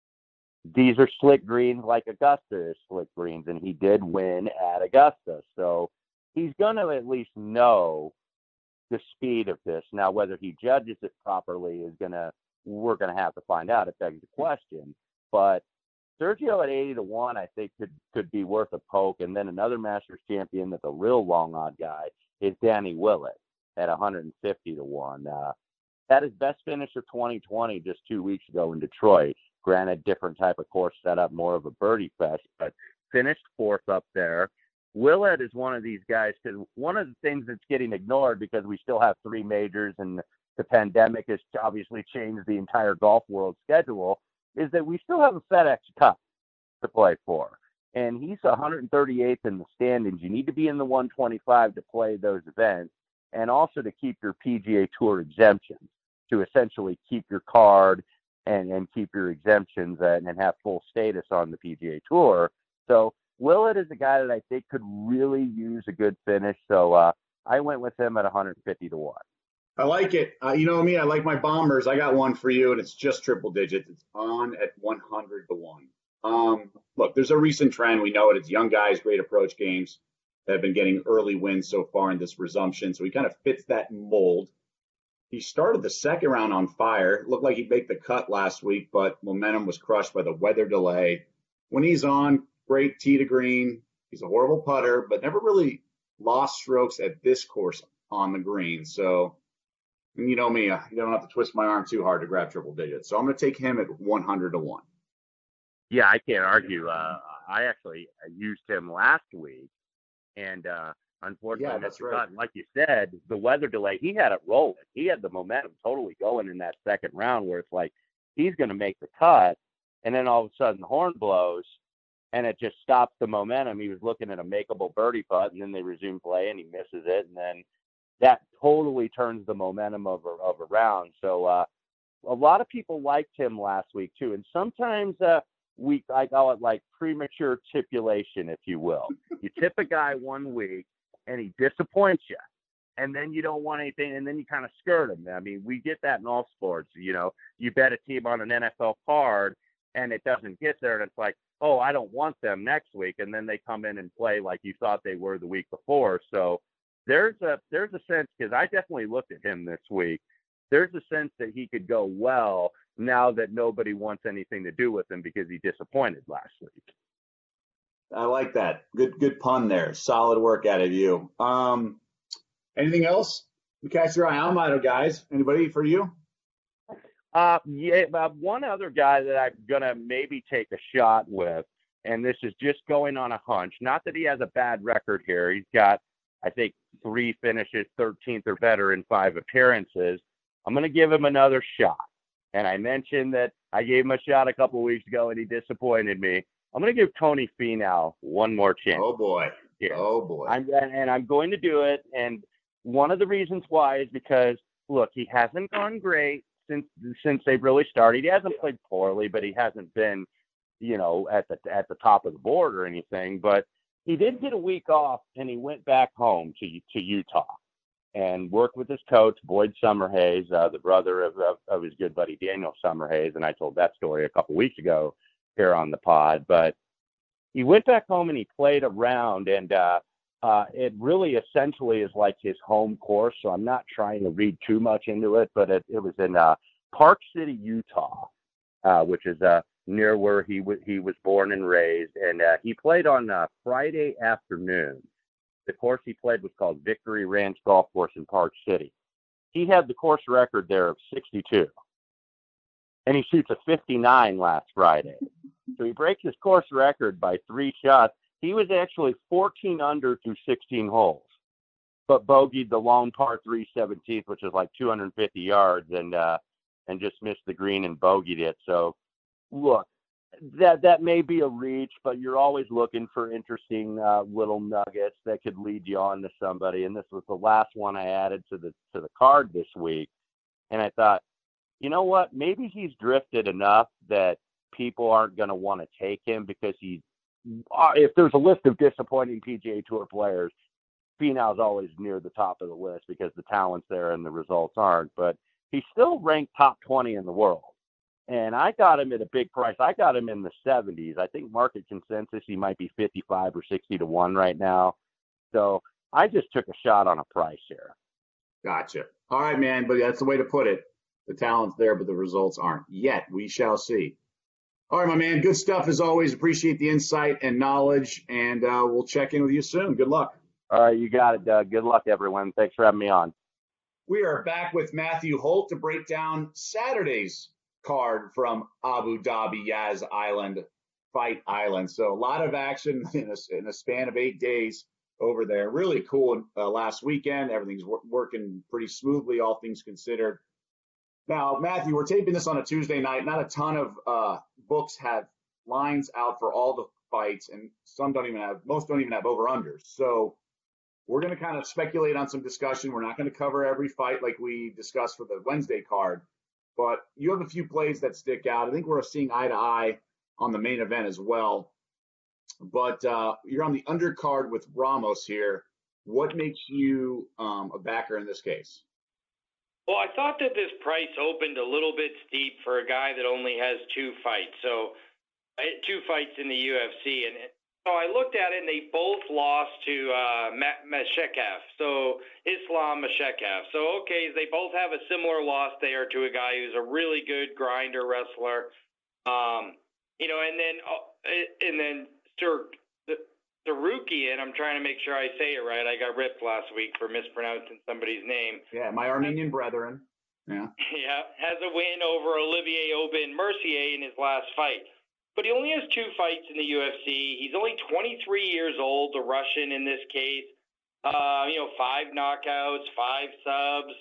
these are slick greens like Augusta is slick greens, and he did win at Augusta. So he's going to at least know the speed of this. Now, whether he judges it properly is going to, we're going to have to find out. It begs the question. But Sergio at eighty to one, I think could, could be worth a poke. And then another Masters champion that's a real long odd guy is Danny Willett at one hundred fifty to one. Uh, had his best finish of twenty twenty just two weeks ago in Detroit. Granted, different type of course setup, more of a birdie fest, but finished fourth up there. Willett is one of these guys, because one of the things that's getting ignored because we still have three majors and the pandemic has obviously changed the entire golf world schedule, is that we still have a FedEx Cup to play for. And he's one hundred thirty-eighth in the standings. You need to be in the one twenty-five to play those events, and also to keep your P G A Tour exemptions, to essentially keep your card and, and keep your exemptions and, and have full status on the P G A Tour. So Willett is a guy that I think could really use a good finish. So uh, I went with him at one hundred fifty to one. I like it. Uh, you know me, I like my Bombers. I got one for you, and it's just triple digits. It's on at one hundred to one. Um, look, there's a recent trend. We know it. It's young guys, great approach games that have been getting early wins so far in this resumption. So he kind of fits that mold. He started the second round on fire. Looked like he'd make the cut last week, but momentum was crushed by the weather delay. When he's on, great tee to green. He's a horrible putter, but never really lost strokes at this course on the green. So, you know me, you don't have to twist my arm too hard to grab triple digits. So I'm going to take him at one hundred to one. Yeah, I can't argue. Uh, I actually used him last week, and uh, unfortunately, yeah, that's right. Like you said, the weather delay, he had it rolling. He had the momentum totally going in that second round where it's like he's going to make the cut, and then all of a sudden the horn blows, and it just stops the momentum. He was looking at a makeable birdie putt, and then they resume play, and he misses it, and then that totally turns the momentum of a, of a round. So uh, a lot of people liked him last week, too, and sometimes uh, we I call it like premature tipulation, if you will. You tip a guy one week, and he disappoints you, and then you don't want anything, and then you kind of skirt him. I mean, we get that in all sports. You know, you bet a team on an N F L card, and it doesn't get there, and it's like, oh, I don't want them next week, and then they come in and play like you thought they were the week before. So there's a there's a sense, because I definitely looked at him this week, there's a sense that he could go well now that nobody wants anything to do with him because he disappointed last week. I like that. Good good pun there. Solid work out of you. Um, anything else? You catch your eye on, guys. Anybody for you? Uh, yeah, uh, one other guy that I'm going to maybe take a shot with and this is just going on a hunch. Not that he has a bad record here. He's got, I think, three finishes, thirteenth or better in five appearances. I'm going to give him another shot. And I mentioned that I gave him a shot a couple of weeks ago, and he disappointed me. I'm going to give Tony Finau one more chance. Oh, boy. Here. Oh, boy. I'm, and I'm going to do it. And one of the reasons why is because, look, he hasn't gone great since since they've really started. He hasn't played poorly, but he hasn't been, you know, at the at the top of the board or anything. But he did get a week off, and he went back home to to Utah and worked with his coach, Boyd Summerhays, uh, the brother of, of of his good buddy Daniel Summerhays. And I told that story a couple weeks ago here on the pod. But he went back home and he played around, and uh, uh, it really essentially is like his home course. So I'm not trying to read too much into it, but it, it was in uh, Park City, Utah, uh, which is uh, near where he w- he was born and raised. And uh, he played on uh, Friday afternoon. The course he played was called Victory Ranch Golf Course in Park City. He had the course record there of sixty-two, and he shoots a fifty-nine last Friday. So he breaks his course record by three shots. He was actually fourteen under through sixteen holes, but bogeyed the long par three seventeenth, which is like two hundred fifty yards, and uh, and just missed the green and bogeyed it. So, look, that that may be a reach, but you're always looking for interesting uh, little nuggets that could lead you on to somebody. And this was the last one I added to the to the card this week. And I thought, you know what? Maybe he's drifted enough that people aren't going to want to take him because he. Uh, if there's a list of disappointing P G A Tour players, Finau's always near the top of the list because the talent's there and the results aren't. But he's still ranked top twenty in the world. And I got him at a big price. I got him in the seventies. I think market consensus, he might be fifty-five or sixty to one right now. So I just took a shot on a price here. Gotcha. All right, man. But that's the way to put it. The talent's there, but the results aren't yet. We shall see. All right, my man. Good stuff as always. Appreciate the insight and knowledge. And uh, we'll check in with you soon. Good luck. All right. You got it, Doug. Good luck, everyone. Thanks for having me on. We are back with Matthew Holt to break down Saturday's card from Abu Dhabi Yas Island, Fight Island. So a lot of action in a, in a span of eight days over there. Really cool uh, last weekend. Everything's w- working pretty smoothly, all things considered. Now, Matthew, we're taping this on a Tuesday night. Not a ton of uh, books have lines out for all the fights, and some don't even have, most don't even have over-unders. So we're going to kind of speculate on some discussion. We're not going to cover every fight like we discussed for the Wednesday card. But you have a few plays that stick out. I think we're seeing eye to eye on the main event as well. But uh, you're on the undercard with Ramos here. What makes you um, a backer in this case? Well, I thought that this price opened a little bit steep for a guy that only has two fights. So two fights in the U F C. And so I looked at it, and they both lost to uh, Mashekov. So Islam Mashekov. So, okay, they both have a similar loss there to a guy who's a really good grinder wrestler. Um, you know, and then uh, and then Sir Sarukian, I'm trying to make sure I say it right. I got ripped last week for mispronouncing somebody's name. Yeah, my Armenian brethren. Yeah. Yeah, has a win over Olivier Aubin Mercier in his last fight. But he only has two fights in the U F C. He's only twenty-three years old, the Russian in this case. Uh, you know, five knockouts, five subs.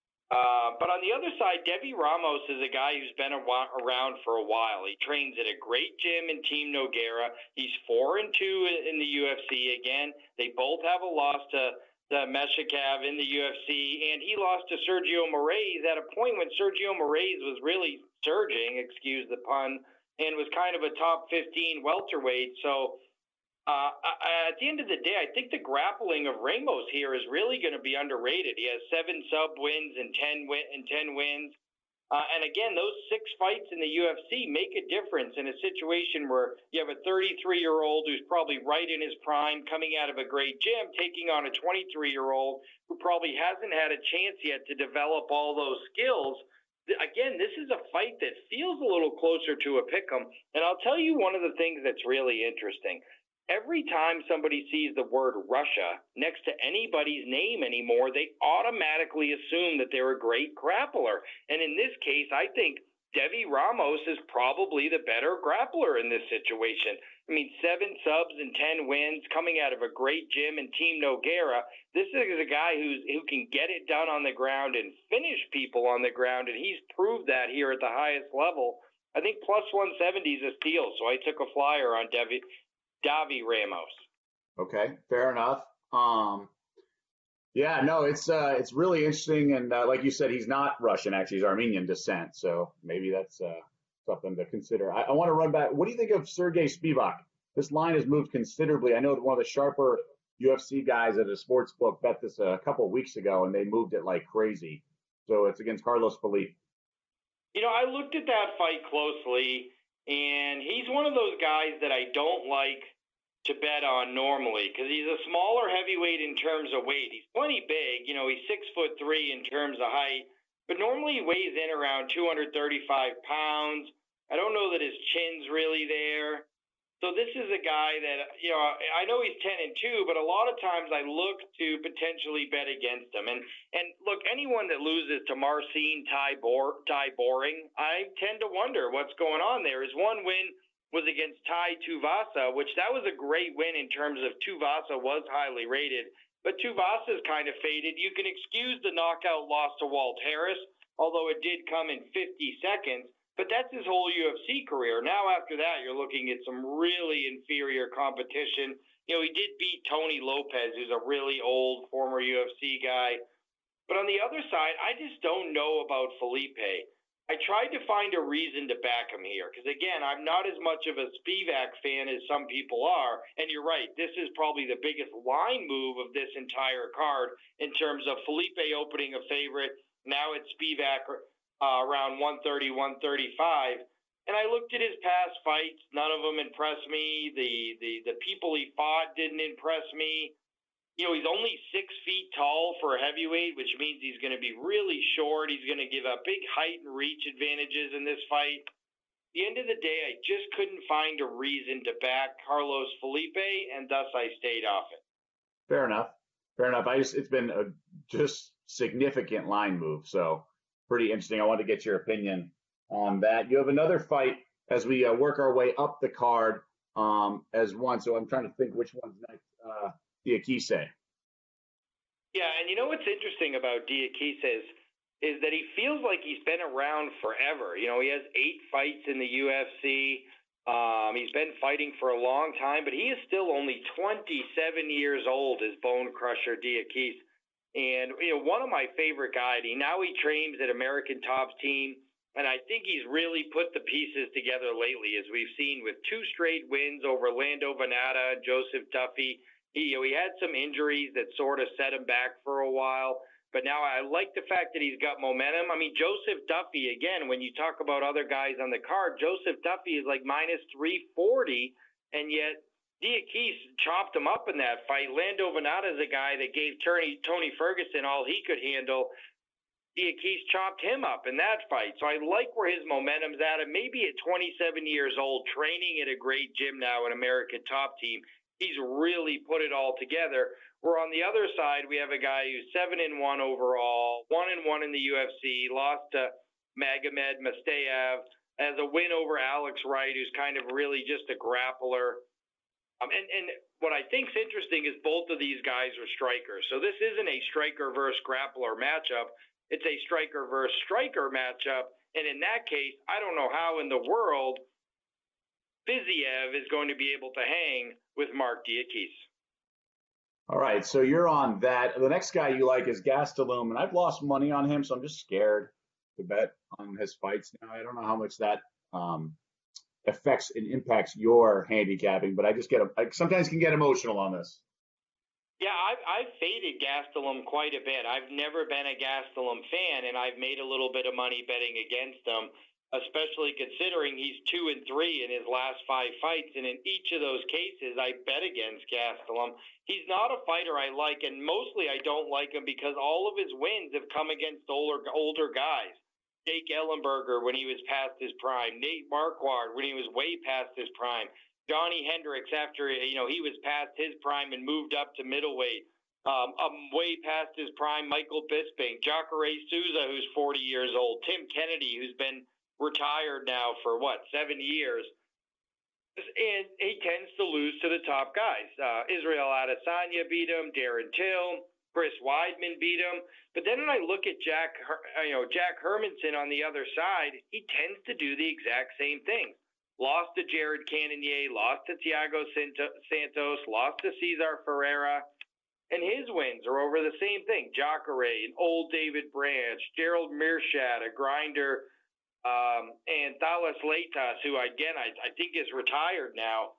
Uh, but on the other side, Devi Ramos is a guy who's been a, around for a while. He trains at a great gym in Team Nogueira. He's four and two in the U F C again. They both have a loss to, to Meshikov in the U F C, and he lost to Sergio Moraes at a point when Sergio Moraes was really surging, excuse the pun, and was kind of a top fifteen welterweight. So uh, at the end of the day, I think the grappling of Ramos here is really going to be underrated. He has seven sub wins and ten win and ten wins. Uh, and again, those six fights in the U F C make a difference in a situation where you have a thirty-three-year-old who's probably right in his prime, coming out of a great gym, taking on a twenty-three-year-old who probably hasn't had a chance yet to develop all those skills. Again, this is a fight that feels a little closer to a pick'em. And I'll tell you one of the things that's really interesting. Every time somebody sees the word Russia next to anybody's name anymore, they automatically assume that they're a great grappler. And in this case, I think Devi Ramos is probably the better grappler in this situation. I I mean, seven subs and ten wins, coming out of a great gym and Team Nogueira. This is a guy who's who can get it done on the ground and finish people on the ground, and he's proved that here at the highest level. I think plus one seventy is a steal, so I took a flyer on Davi, Davi Ramos. Okay, fair enough. Um, yeah, no, it's uh, it's really interesting, and uh, like you said, he's not Russian. Actually, he's Armenian descent, so maybe that's uh, something to consider. I, I want to run back. What do you think of Sergey Spivak? This line has moved considerably. I know that one of the sharper U F C guys at a sports book bet this a couple of weeks ago, and they moved it like crazy. So it's against Carlos Felipe. You know, I looked at that fight closely, and he's one of those guys that I don't like to bet on normally because he's a smaller heavyweight in terms of weight. He's plenty big. You know, he's six foot three in terms of height, but normally he weighs in around two hundred thirty-five pounds. I don't know that his chin's really there. So this is a guy that, you know, I know he's ten and two, but a lot of times I look to potentially bet against him. And and look, anyone that loses to Marcin Tybor, Tyboring, I tend to wonder what's going on there. His one win was against Tai Tuivasa, which that was a great win in terms of Tuivasa was highly rated. But Tuivasa's kind of faded. You can excuse the knockout loss to Walt Harris, although it did come in fifty seconds. But that's his whole U F C career. Now after that, you're looking at some really inferior competition. You know, he did beat Tony Lopez, who's a really old former U F C guy. But on the other side, I just don't know about Felipe. I tried to find a reason to back him here because, again, I'm not as much of a Spivak fan as some people are. And you're right, this is probably the biggest line move of this entire card in terms of Felipe opening a favorite. Now it's Spivak uh, around one thirty, one thirty-five. And I looked at his past fights. None of them impressed me. The, the, the people he fought didn't impress me. You know, he's only six feet tall for a heavyweight, which means he's going to be really short. He's going to give up big height and reach advantages in this fight. At the end of the day, I just couldn't find a reason to back Carlos Felipe, and thus I stayed off it. Fair enough. Fair enough. I just it's been a just significant line move, so pretty interesting. I wanted to get your opinion on that. You have another fight as we uh, work our way up the card um, as one. So I'm trying to think which one's next. Uh, Diakise. Yeah, and you know what's interesting about Diakise is, is that he feels like he's been around forever. You know, he has eight fights in the U F C. Um, he's been fighting for a long time, but he is still only twenty-seven years old, as Bone Crusher Diakise. And, you know, one of my favorite guys. He, now he trains at American Top's team, and I think he's really put the pieces together lately, as we've seen with two straight wins over Lando Venata and Joseph Duffy. He, you know, he had some injuries that sort of set him back for a while, but now I like the fact that he's got momentum. I mean, Joseph Duffy, again, when you talk about other guys on the card, Joseph Duffy is like minus three forty, and yet Diakise chopped him up in that fight. Lando Venata is a guy that gave Tony, Tony Ferguson all he could handle. Diakise chopped him up in that fight. So I like where his momentum's at. And maybe at twenty-seven years old, training at a great gym now, an American Top team, he's really put it all together. Where on the other side, we have a guy who's seven and one overall, one and one in the U F C, lost to Magomed Mustayev, has a win over Alex Wright, who's kind of really just a grappler. Um, and, and what I think's interesting is both of these guys are strikers. So this isn't a striker versus grappler matchup. It's a striker versus striker matchup. And in that case, I don't know how in the world Fiziev is going to be able to hang with Mark Diakise. All right, so you're on that. The next guy you like is Gastelum, and I've lost money on him, so I'm just scared to bet on his fights now. I don't know how much that um, affects and impacts your handicapping, but I just get I sometimes can get emotional on this. Yeah, I've, I've faded Gastelum quite a bit. I've never been a Gastelum fan, and I've made a little bit of money betting against him, especially considering he's two and three in his last five fights, and in each of those cases, I bet against Gastelum. He's not a fighter I like, and mostly I don't like him because all of his wins have come against older older guys. Jake Ellenberger when he was past his prime, Nate Marquardt when he was way past his prime, Johnny Hendricks after you know he was past his prime and moved up to middleweight. Um, um, way past his prime, Michael Bisping, Jacare Souza, who's forty years old, Tim Kennedy, who's been retired now for, what, seven years. And he tends to lose to the top guys. Uh, Israel Adesanya beat him, Darren Till, Chris Weidman beat him. But then when I look at Jack, you know, Jack Hermanson on the other side, he tends to do the exact same thing. Lost to Jared Cannonier, lost to Thiago Santos, lost to Cesar Ferreira. And his wins are over the same thing. Jacare, an old David Branch, Gerald Meerschaert, a grinder, um, and Thales Leitas, who, again, I, I think is retired now.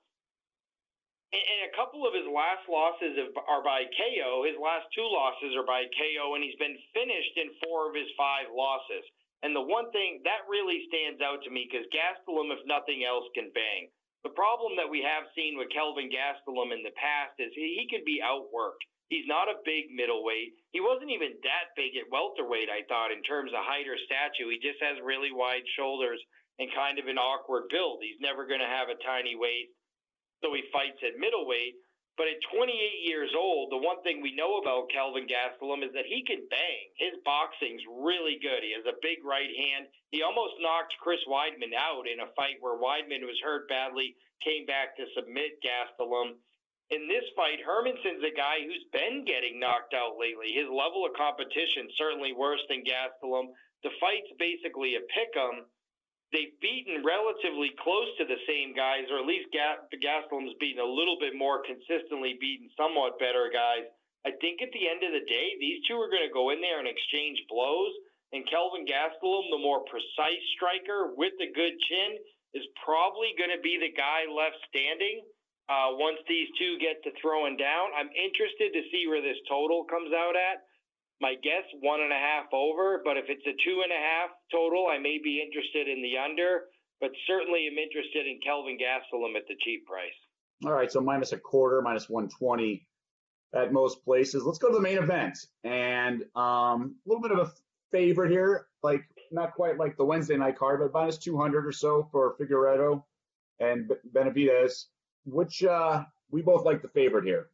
And, and a couple of his last losses are by K O. His last two losses are by K O, and he's been finished in four of his five losses. And the one thing that really stands out to me, because Gastelum, if nothing else, can bang. The problem that we have seen with Kelvin Gastelum in the past is he, he can be outworked. He's not a big middleweight. He wasn't even that big at welterweight, I thought, in terms of height or stature. He just has really wide shoulders and kind of an awkward build. He's never going to have a tiny waist, so he fights at middleweight. But at twenty-eight years old, the one thing we know about Kelvin Gastelum is that he can bang. His boxing's really good. He has a big right hand. He almost knocked Chris Weidman out in a fight where Weidman was hurt badly, came back to submit Gastelum. In this fight, Hermanson's a guy who's been getting knocked out lately. His level of competition certainly worse than Gastelum. The fight's basically a pick-em. They've beaten relatively close to the same guys, or at least Gastelum's beaten a little bit more consistently, beaten somewhat better guys. I think at the end of the day, these two are going to go in there and exchange blows, and Kelvin Gastelum, the more precise striker with the good chin, is probably going to be the guy left standing uh, once these two get to throwing down. I'm interested to see where this total comes out at. My guess, one and a half over, but if it's a two and a half total, I may be interested in the under, but certainly am interested in Kelvin Gastelum at the cheap price. All right, so minus a quarter, minus one twenty at most places. Let's go to the main event, and um, a little bit of a favorite here, like not quite like the Wednesday night card, but minus two hundred or so for Figueiredo and Benavidez, which uh, we both like the favorite here.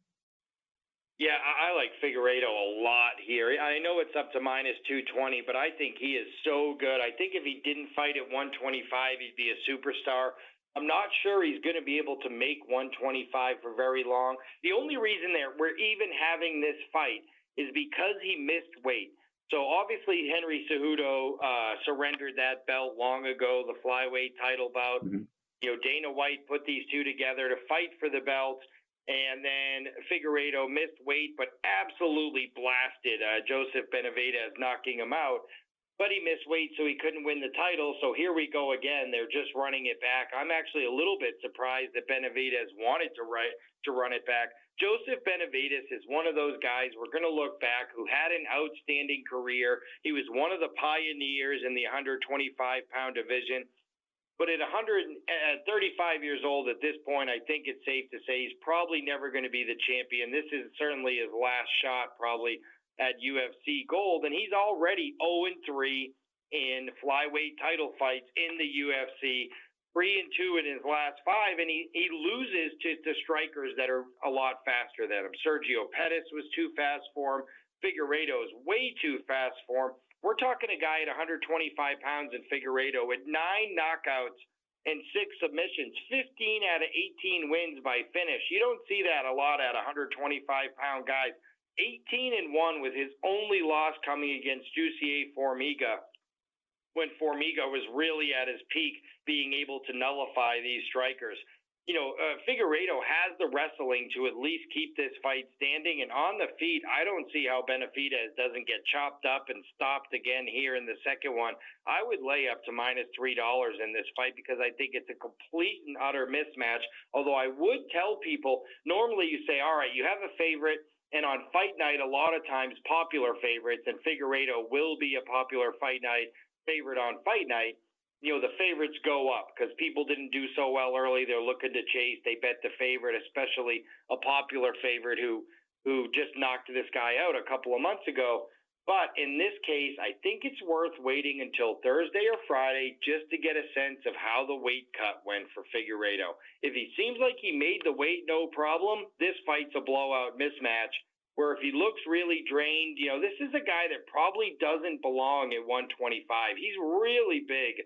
Yeah, I like Figueiredo a lot here. I know it's up to minus two twenty, but I think he is so good. I think if he didn't fight at one twenty-five, he'd be a superstar. I'm not sure he's going to be able to make one twenty-five for very long. The only reason that we're even having this fight is because he missed weight. So obviously Henry Cejudo uh, surrendered that belt long ago, the flyweight title bout. Mm-hmm. You know, Dana White put these two together to fight for the belt. And then Figueiredo missed weight, but absolutely blasted uh, Joseph Benavidez, knocking him out. But he missed weight, so he couldn't win the title. So here we go again. They're just running it back. I'm actually a little bit surprised that Benavidez wanted to, write, to run it back. Joseph Benavidez is one of those guys we're going to look back who had an outstanding career. He was one of the pioneers in the one twenty-five pound division. But at one hundred, at thirty-five years old at this point, I think it's safe to say he's probably never going to be the champion. This is certainly his last shot probably at U F C Gold, and he's already oh and three in flyweight title fights in the U F C, three and two in his last five, and he, he loses to, to strikers that are a lot faster than him. Sergio Pettis was too fast for him. Figueiredo is way too fast for him. We're talking a guy at one twenty-five pounds in Figueiredo with nine knockouts and six submissions, fifteen out of eighteen wins by finish. You don't see that a lot at one twenty-five pound guys. eighteen and one with his only loss coming against Jussier Formiga, when Formiga was really at his peak, being able to nullify these strikers. You know, uh, Figueiredo has the wrestling to at least keep this fight standing. And on the feet, I don't see how Benavidez doesn't get chopped up and stopped again here in the second one. I would lay up to minus three dollars in this fight because I think it's a complete and utter mismatch. Although I would tell people, normally you say, all right, you have a favorite. And on fight night, a lot of times popular favorites, and Figueiredo will be a popular fight night favorite on fight night. You know, the favorites go up because people didn't do so well early. They're looking to chase. They bet the favorite, especially a popular favorite who who just knocked this guy out a couple of months ago. But in this case, I think it's worth waiting until Thursday or Friday just to get a sense of how the weight cut went for Figueiredo. If he seems like he made the weight no problem, this fight's a blowout mismatch. Where if he looks really drained, you know, this is a guy that probably doesn't belong at one twenty-five. He's really big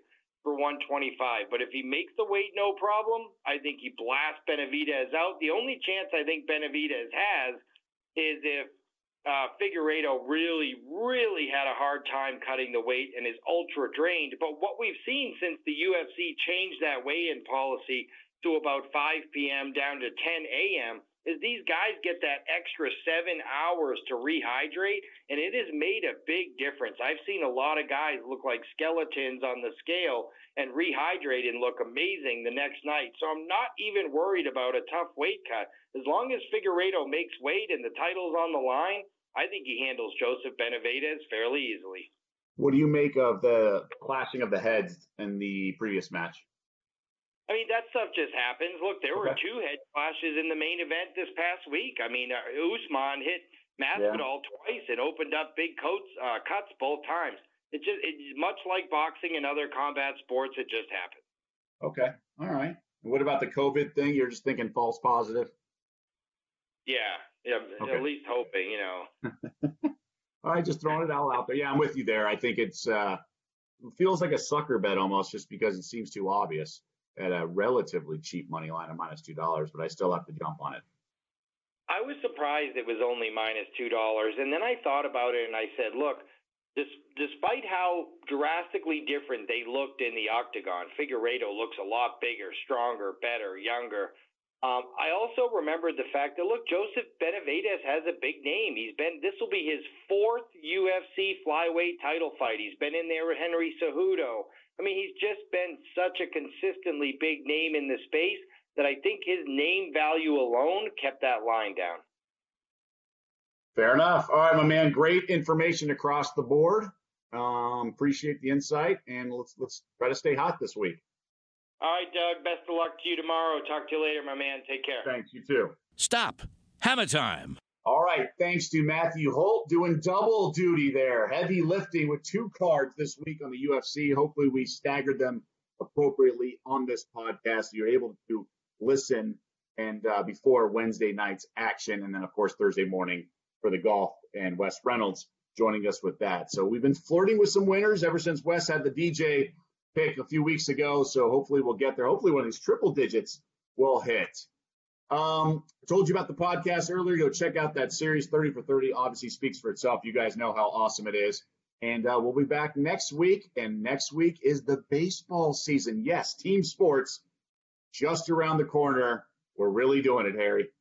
for one twenty-five. But if he makes the weight no problem, I think he blasts Benavidez out. The only chance I think Benavidez has is if uh, Figueiredo really, really had a hard time cutting the weight and is ultra drained. But what we've seen since the U F C changed that weigh-in policy to about five p.m. down to ten a.m. is these guys get that extra seven hours to rehydrate, and it has made a big difference. I've seen a lot of guys look like skeletons on the scale and rehydrate and look amazing the next night. So I'm not even worried about a tough weight cut. As long as Figueiredo makes weight and the title's on the line, I think he handles Joseph Benavidez fairly easily. What do you make of the clashing of the heads in the previous match? I mean, that stuff just happens. Look, there were Okay. two head clashes in the main event this past week. I mean, uh, Usman hit Masvidal yeah. twice and opened up big coats, uh, cuts both times. It just, it's much like boxing and other combat sports. It just happens. Okay. All right. And what about the COVID thing? You're just thinking false positive? Yeah. Yeah. Okay. At least hoping, you know. All right. Just throwing it all out there. Yeah, I'm with you there. I think it's uh, it feels like a sucker bet almost just because it seems too obvious at a relatively cheap money line of minus two dollars, but I still have to jump on it. I was surprised it was only minus two dollars, and then I thought about it and I said, look, this, despite how drastically different they looked in the octagon, Figueiredo looks a lot bigger, stronger, better, younger. Um, I also remembered the fact that, look, Joseph Benavidez has a big name. He's been, this will be his fourth U F C flyweight title fight. He's been in there with Henry Cejudo. I mean, he's just been such a consistently big name in the space that I think his name value alone kept that line down. Fair enough. All right, my man, great information across the board. Um, appreciate the insight, and let's let's try to stay hot this week. All right, Doug, best of luck to you tomorrow. Talk to you later, my man. Take care. Thanks, you too. Stop. Hammer time. All right, thanks to Matthew Holt doing double duty there. Heavy lifting with two cards this week on the U F C. Hopefully we staggered them appropriately on this podcast so you're able to listen and uh, before Wednesday night's action, and then, of course, Thursday morning for the golf and Wes Reynolds joining us with that. So we've been flirting with some winners ever since Wes had the D J pick a few weeks ago, so hopefully we'll get there. Hopefully one of these triple digits will hit. Um, I told you about the podcast earlier. Go check out that series. thirty for thirty obviously speaks for itself. You guys know how awesome it is. And uh, we'll be back next week. And next week is the baseball season. Yes, team sports just around the corner. We're really doing it, Harry.